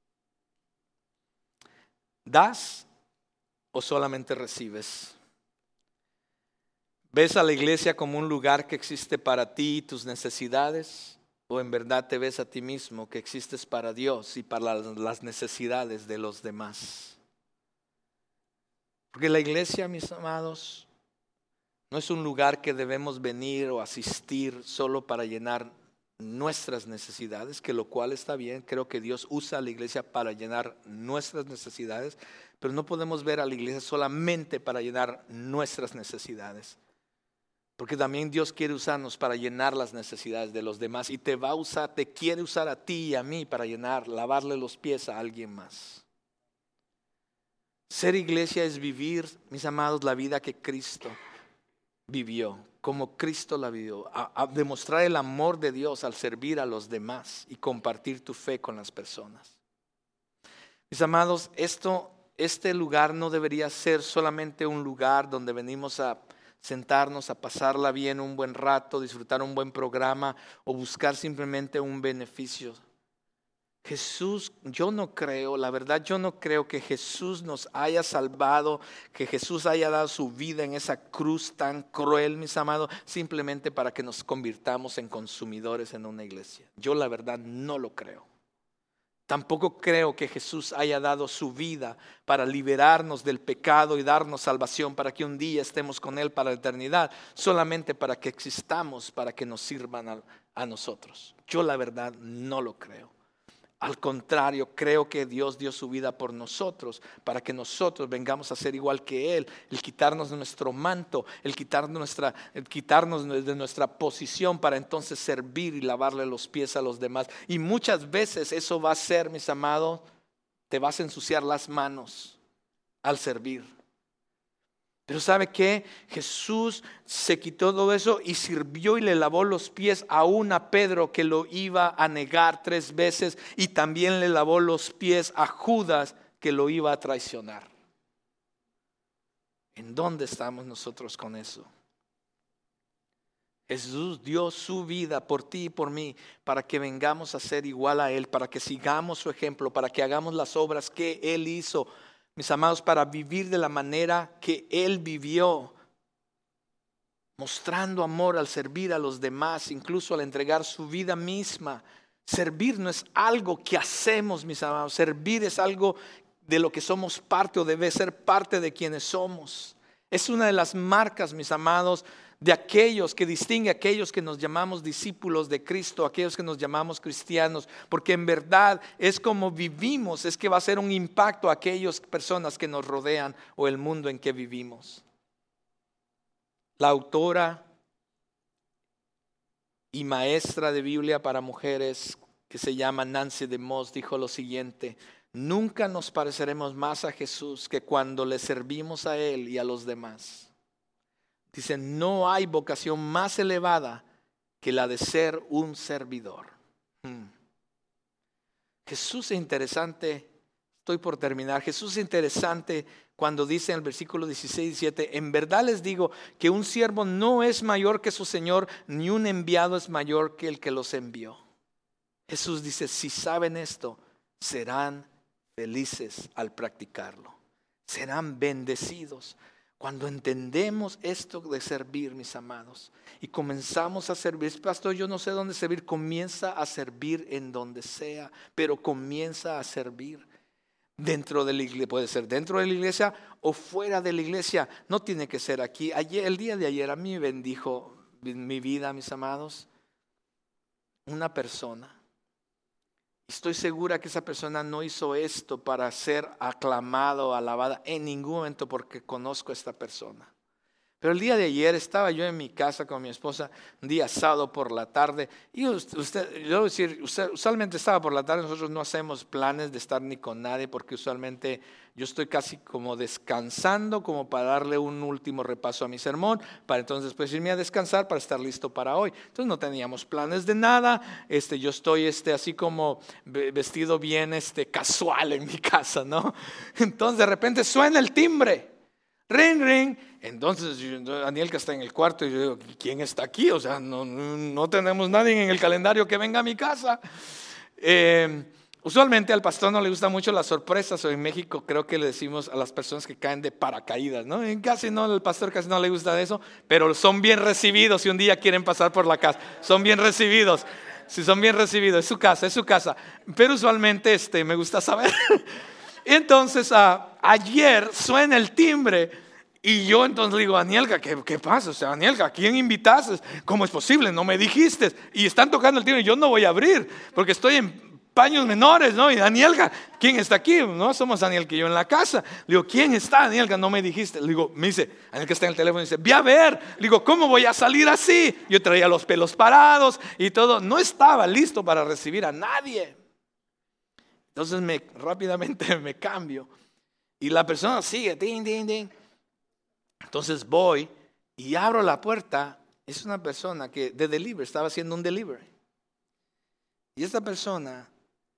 ¿Das o solamente recibes? ¿Ves a la iglesia como un lugar que existe para ti y tus necesidades? ¿O en verdad te ves a ti mismo que existes para Dios y para las necesidades de los demás? Porque la iglesia, mis amados, no es un lugar que debemos venir o asistir solo para llenar nuestras necesidades, que lo cual está bien. Creo que Dios usa a la iglesia para llenar nuestras necesidades, pero no podemos ver a la iglesia solamente para llenar nuestras necesidades. Porque también Dios quiere usarnos para llenar las necesidades de los demás y te va a usar, te quiere usar a ti y a mí para lavarle los pies a alguien más. Ser iglesia es vivir, mis amados, la vida que Cristo vivió, como Cristo la vivió, a demostrar el amor de Dios al servir a los demás y compartir tu fe con las personas. Mis amados, este lugar no debería ser solamente un lugar donde venimos a sentarnos, a pasarla bien un buen rato, disfrutar un buen programa o buscar simplemente un beneficio. Jesús, la verdad yo no creo que Jesús nos haya salvado, que Jesús haya dado su vida en esa cruz tan cruel, mis amados, simplemente para que nos convirtamos en consumidores en una iglesia. Yo la verdad no lo creo. Tampoco creo que Jesús haya dado su vida para liberarnos del pecado y darnos salvación para que un día estemos con Él para la eternidad, solamente para que existamos, para que nos sirvan a nosotros. Yo la verdad no lo creo. Al contrario, creo que Dios dio su vida por nosotros para que nosotros vengamos a ser igual que Él, el quitarnos de nuestro manto, el quitarnos de nuestra posición para entonces servir y lavarle los pies a los demás. Y muchas veces eso va a ser, mis amados, te vas a ensuciar las manos al servir. Pero ¿sabe qué? Jesús se quitó todo eso y sirvió y le lavó los pies aún a Pedro, que lo iba a negar 3 veces, y también le lavó los pies a Judas, que lo iba a traicionar. ¿En dónde estamos nosotros con eso? Jesús dio su vida por ti y por mí para que vengamos a ser igual a Él, para que sigamos su ejemplo, para que hagamos las obras que Él hizo. Mis amados, para vivir de la manera que Él vivió, mostrando amor al servir a los demás, incluso al entregar su vida misma. Servir no es algo que hacemos, mis amados. Servir es algo de lo que somos parte o debe ser parte de quienes somos. Es una de las marcas, mis amados, de aquellos, que distingue a aquellos que nos llamamos discípulos de Cristo, aquellos que nos llamamos cristianos, porque en verdad es como vivimos, es que va a ser un impacto a aquellas personas que nos rodean o el mundo en que vivimos. La autora y maestra de Biblia para mujeres, que se llama Nancy DeMoss, dijo lo siguiente: nunca nos pareceremos más a Jesús que cuando le servimos a Él y a los demás. Dice, no hay vocación más elevada que la de ser un servidor. Jesús es interesante, estoy por terminar. Jesús es interesante cuando dice en el versículo 16 y 17, en verdad les digo que un siervo no es mayor que su Señor, ni un enviado es mayor que el que los envió. Jesús dice, si saben esto, serán felices al practicarlo. Serán bendecidos. Cuando entendemos esto de servir, mis amados, y comenzamos a servir, pastor, yo no sé dónde servir, comienza a servir en donde sea, pero comienza a servir dentro de la iglesia, puede ser dentro de la iglesia o fuera de la iglesia, no tiene que ser aquí. El día de ayer a mí me bendijo mi vida, mis amados, una persona. Estoy segura que esa persona no hizo esto para ser aclamado o alabada en ningún momento, porque conozco a esta persona. Pero el día de ayer estaba yo en mi casa con mi esposa, un día sábado por la tarde. Y usted usualmente estaba por la tarde, nosotros no hacemos planes de estar ni con nadie, porque usualmente yo estoy casi como descansando, como para darle un último repaso a mi sermón, para entonces después irme a descansar para estar listo para hoy. Entonces no teníamos planes de nada. Yo estoy así como vestido bien casual en mi casa, ¿no? Entonces de repente suena el timbre. Ring, ring. Entonces Daniel, que está en el cuarto, y yo digo, ¿quién está aquí? O sea, no tenemos nadie en el calendario que venga a mi casa. Usualmente al pastor no le gustan mucho las sorpresas, o en México creo que le decimos a las personas que caen de paracaídas, ¿no? El pastor casi no le gusta eso, pero son bien recibidos si un día quieren pasar por la casa. Son bien recibidos. Si son bien recibidos, es su casa. Pero usualmente me gusta saber. Entonces ayer suena el timbre y yo entonces le digo, Anielka, ¿qué pasa? O sea, Anielka, ¿a quién invitaste? ¿Cómo es posible? No me dijiste. Y están tocando el timbre y yo no voy a abrir porque estoy en paños menores, ¿no? Y Anielka, ¿quién está aquí? No somos Anielka y yo en la casa. Le digo, ¿quién está? Anielka, no me dijiste. Le digo, me dice, Anielka está en el teléfono y dice, ve a ver. Le digo, ¿cómo voy a salir así? Yo traía los pelos parados y todo. No estaba listo para recibir a nadie. Entonces rápidamente me cambio y la persona sigue, ding, ding, ding. Entonces voy y abro la puerta. Es una persona que de delivery, estaba haciendo un delivery. Y esta persona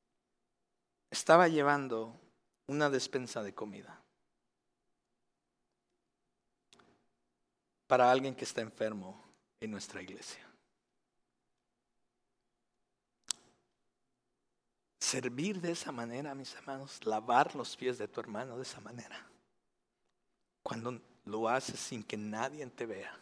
estaba llevando una despensa de comida para alguien que está enfermo en nuestra iglesia. Servir de esa manera, mis hermanos, lavar los pies de tu hermano de esa manera, cuando lo haces sin que nadie te vea.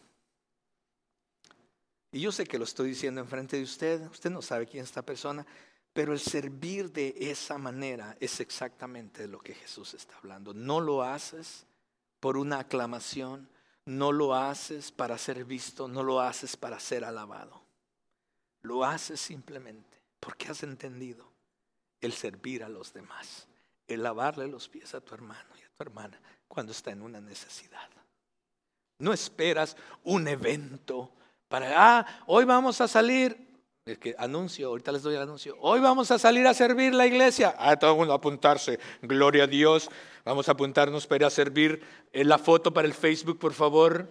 Y yo sé que lo estoy diciendo enfrente de usted no sabe quién es esta persona, pero el servir de esa manera es exactamente de lo que Jesús está hablando. No lo haces por una aclamación, no lo haces para ser visto, no lo haces para ser alabado. Lo haces simplemente porque has entendido el servir a los demás, el lavarle los pies a tu hermano y a tu hermana cuando está en una necesidad. No esperas un evento para, hoy vamos a salir, es que anuncio, ahorita les doy el anuncio, hoy vamos a salir a servir la iglesia. Todo el mundo a apuntarse, gloria a Dios, vamos a apuntarnos para ir a servir. La foto para el Facebook, por favor.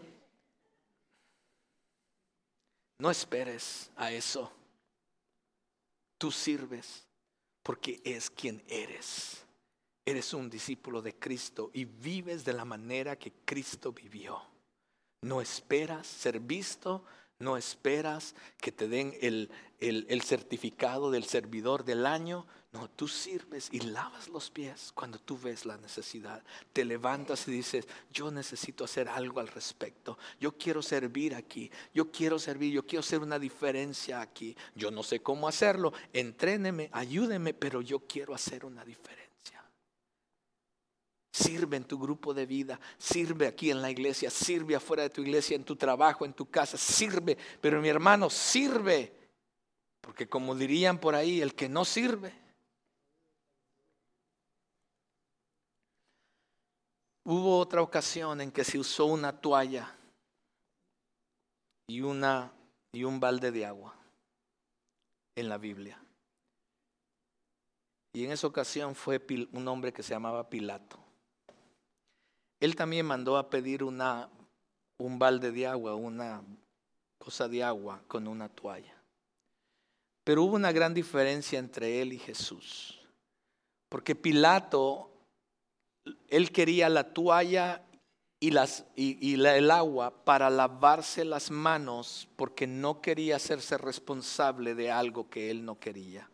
No esperes a eso. Tú sirves porque es quien eres. Eres un discípulo de Cristo y vives de la manera que Cristo vivió. No esperas ser visto, no esperas que te den el certificado del servidor del año. No, tú sirves y lavas los pies cuando tú ves la necesidad. Te levantas y dices, yo necesito hacer algo al respecto. Yo quiero servir aquí. Yo quiero hacer una diferencia aquí. Yo no sé cómo hacerlo. Entréneme, ayúdeme, pero yo quiero hacer una diferencia. Sirve en tu grupo de vida, sirve aquí en la iglesia, sirve afuera de tu iglesia, en tu trabajo, en tu casa, sirve. Pero mi hermano, sirve. Porque como dirían por ahí, el que no sirve. Hubo otra ocasión en que se usó una toalla y un balde de agua en la Biblia. Y en esa ocasión fue un hombre que se llamaba Pilato. Él también mandó a pedir un balde de agua, una cosa de agua con una toalla. Pero hubo una gran diferencia entre él y Jesús. Porque Pilato, él quería la toalla y el agua para lavarse las manos, porque no quería hacerse responsable de algo que él no quería.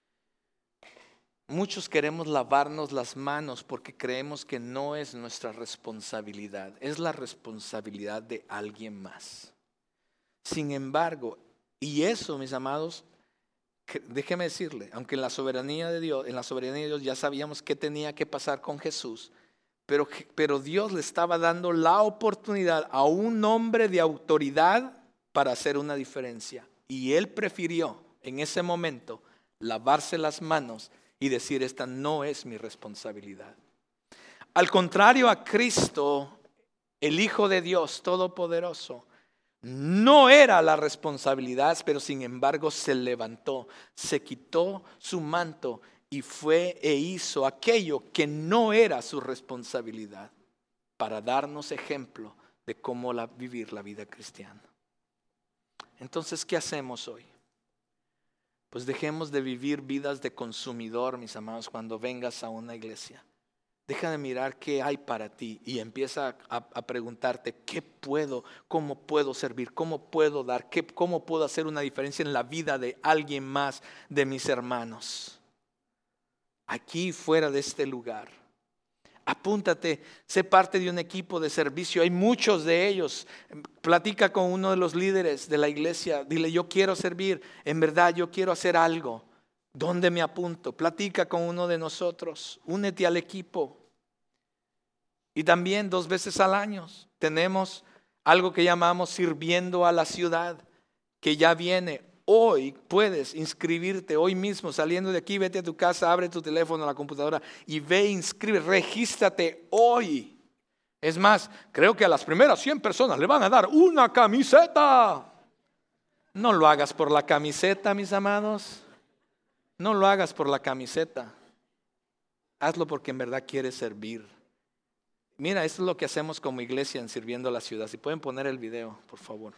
Muchos queremos lavarnos las manos porque creemos que no es nuestra responsabilidad, es la responsabilidad de alguien más. Sin embargo, y eso, mis amados, déjeme decirle, aunque en la soberanía de Dios ya sabíamos qué tenía que pasar con Jesús, pero Dios le estaba dando la oportunidad a un hombre de autoridad para hacer una diferencia. Y él prefirió en ese momento lavarse las manos y decir, esta no es mi responsabilidad. Al contrario a Cristo, el Hijo de Dios Todopoderoso, no era la responsabilidad, pero sin embargo se levantó, se quitó su manto y fue e hizo aquello que no era su responsabilidad para darnos ejemplo de cómo vivir la vida cristiana. Entonces, ¿qué hacemos hoy? Pues dejemos de vivir vidas de consumidor, mis amados, cuando vengas a una iglesia. Deja de mirar qué hay para ti y empieza a preguntarte qué puedo, cómo puedo servir, cómo puedo dar, cómo puedo hacer una diferencia en la vida de alguien más, de mis hermanos. Aquí fuera de este lugar. Apúntate, sé parte de un equipo de servicio. Hay muchos de ellos. Platica con uno de los líderes de la iglesia. Dile, yo quiero servir. En verdad, yo quiero hacer algo. ¿Dónde me apunto? Platica con uno de nosotros. Únete al equipo. Y también 2 veces al año tenemos algo que llamamos sirviendo a la ciudad, que ya viene. Hoy puedes inscribirte, hoy mismo saliendo de aquí, vete a tu casa, abre tu teléfono, la computadora y ve, inscribe, regístrate hoy. Es más, creo que a las primeras 100 personas le van a dar una camiseta. No lo hagas por la camiseta, mis amados. No lo hagas por la camiseta. Hazlo porque en verdad quieres servir. Mira, esto es lo que hacemos como iglesia en Sirviendo a la Ciudad. Si pueden poner el video, por favor.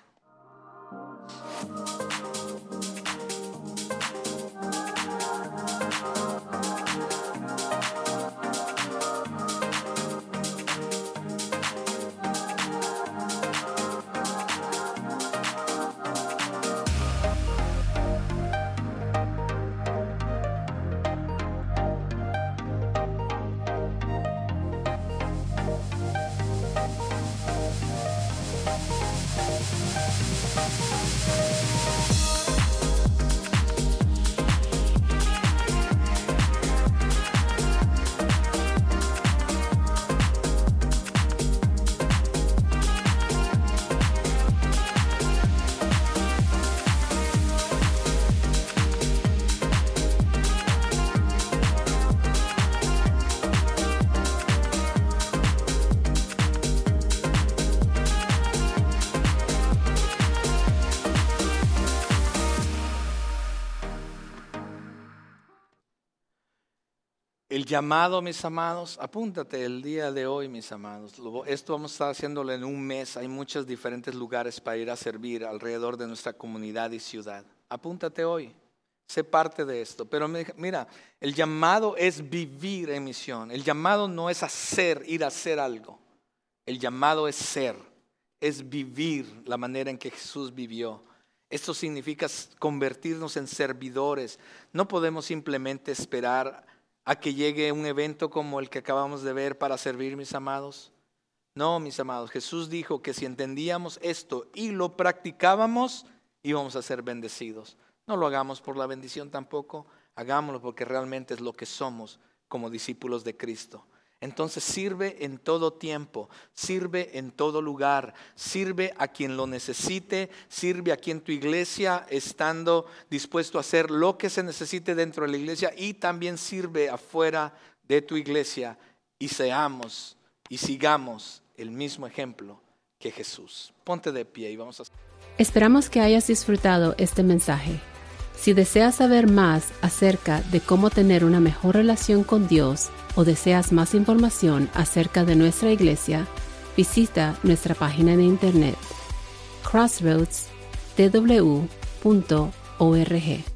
El llamado, mis amados, apúntate el día de hoy, mis amados. Esto vamos a estar haciéndolo en un mes. Hay muchos diferentes lugares para ir a servir alrededor de nuestra comunidad y ciudad. Apúntate hoy, sé parte de esto. Pero mira, el llamado es vivir en misión. El llamado no es ir a hacer algo. El llamado es ser, es vivir la manera en que Jesús vivió. Esto significa convertirnos en servidores. No podemos simplemente esperar a que llegue un evento como el que acabamos de ver para servir, mis amados. No, mis amados, Jesús dijo que si entendíamos esto y lo practicábamos, íbamos a ser bendecidos. No lo hagamos por la bendición tampoco, hagámoslo porque realmente es lo que somos como discípulos de Cristo. Entonces sirve en todo tiempo, sirve en todo lugar, sirve a quien lo necesite, sirve aquí en tu iglesia estando dispuesto a hacer lo que se necesite dentro de la iglesia y también sirve afuera de tu iglesia y seamos y sigamos el mismo ejemplo que Jesús. Ponte de pie y vamos a... Esperamos que hayas disfrutado este mensaje. Si deseas saber más acerca de cómo tener una mejor relación con Dios o deseas más información acerca de nuestra iglesia, visita nuestra página de internet crossroadstw.org.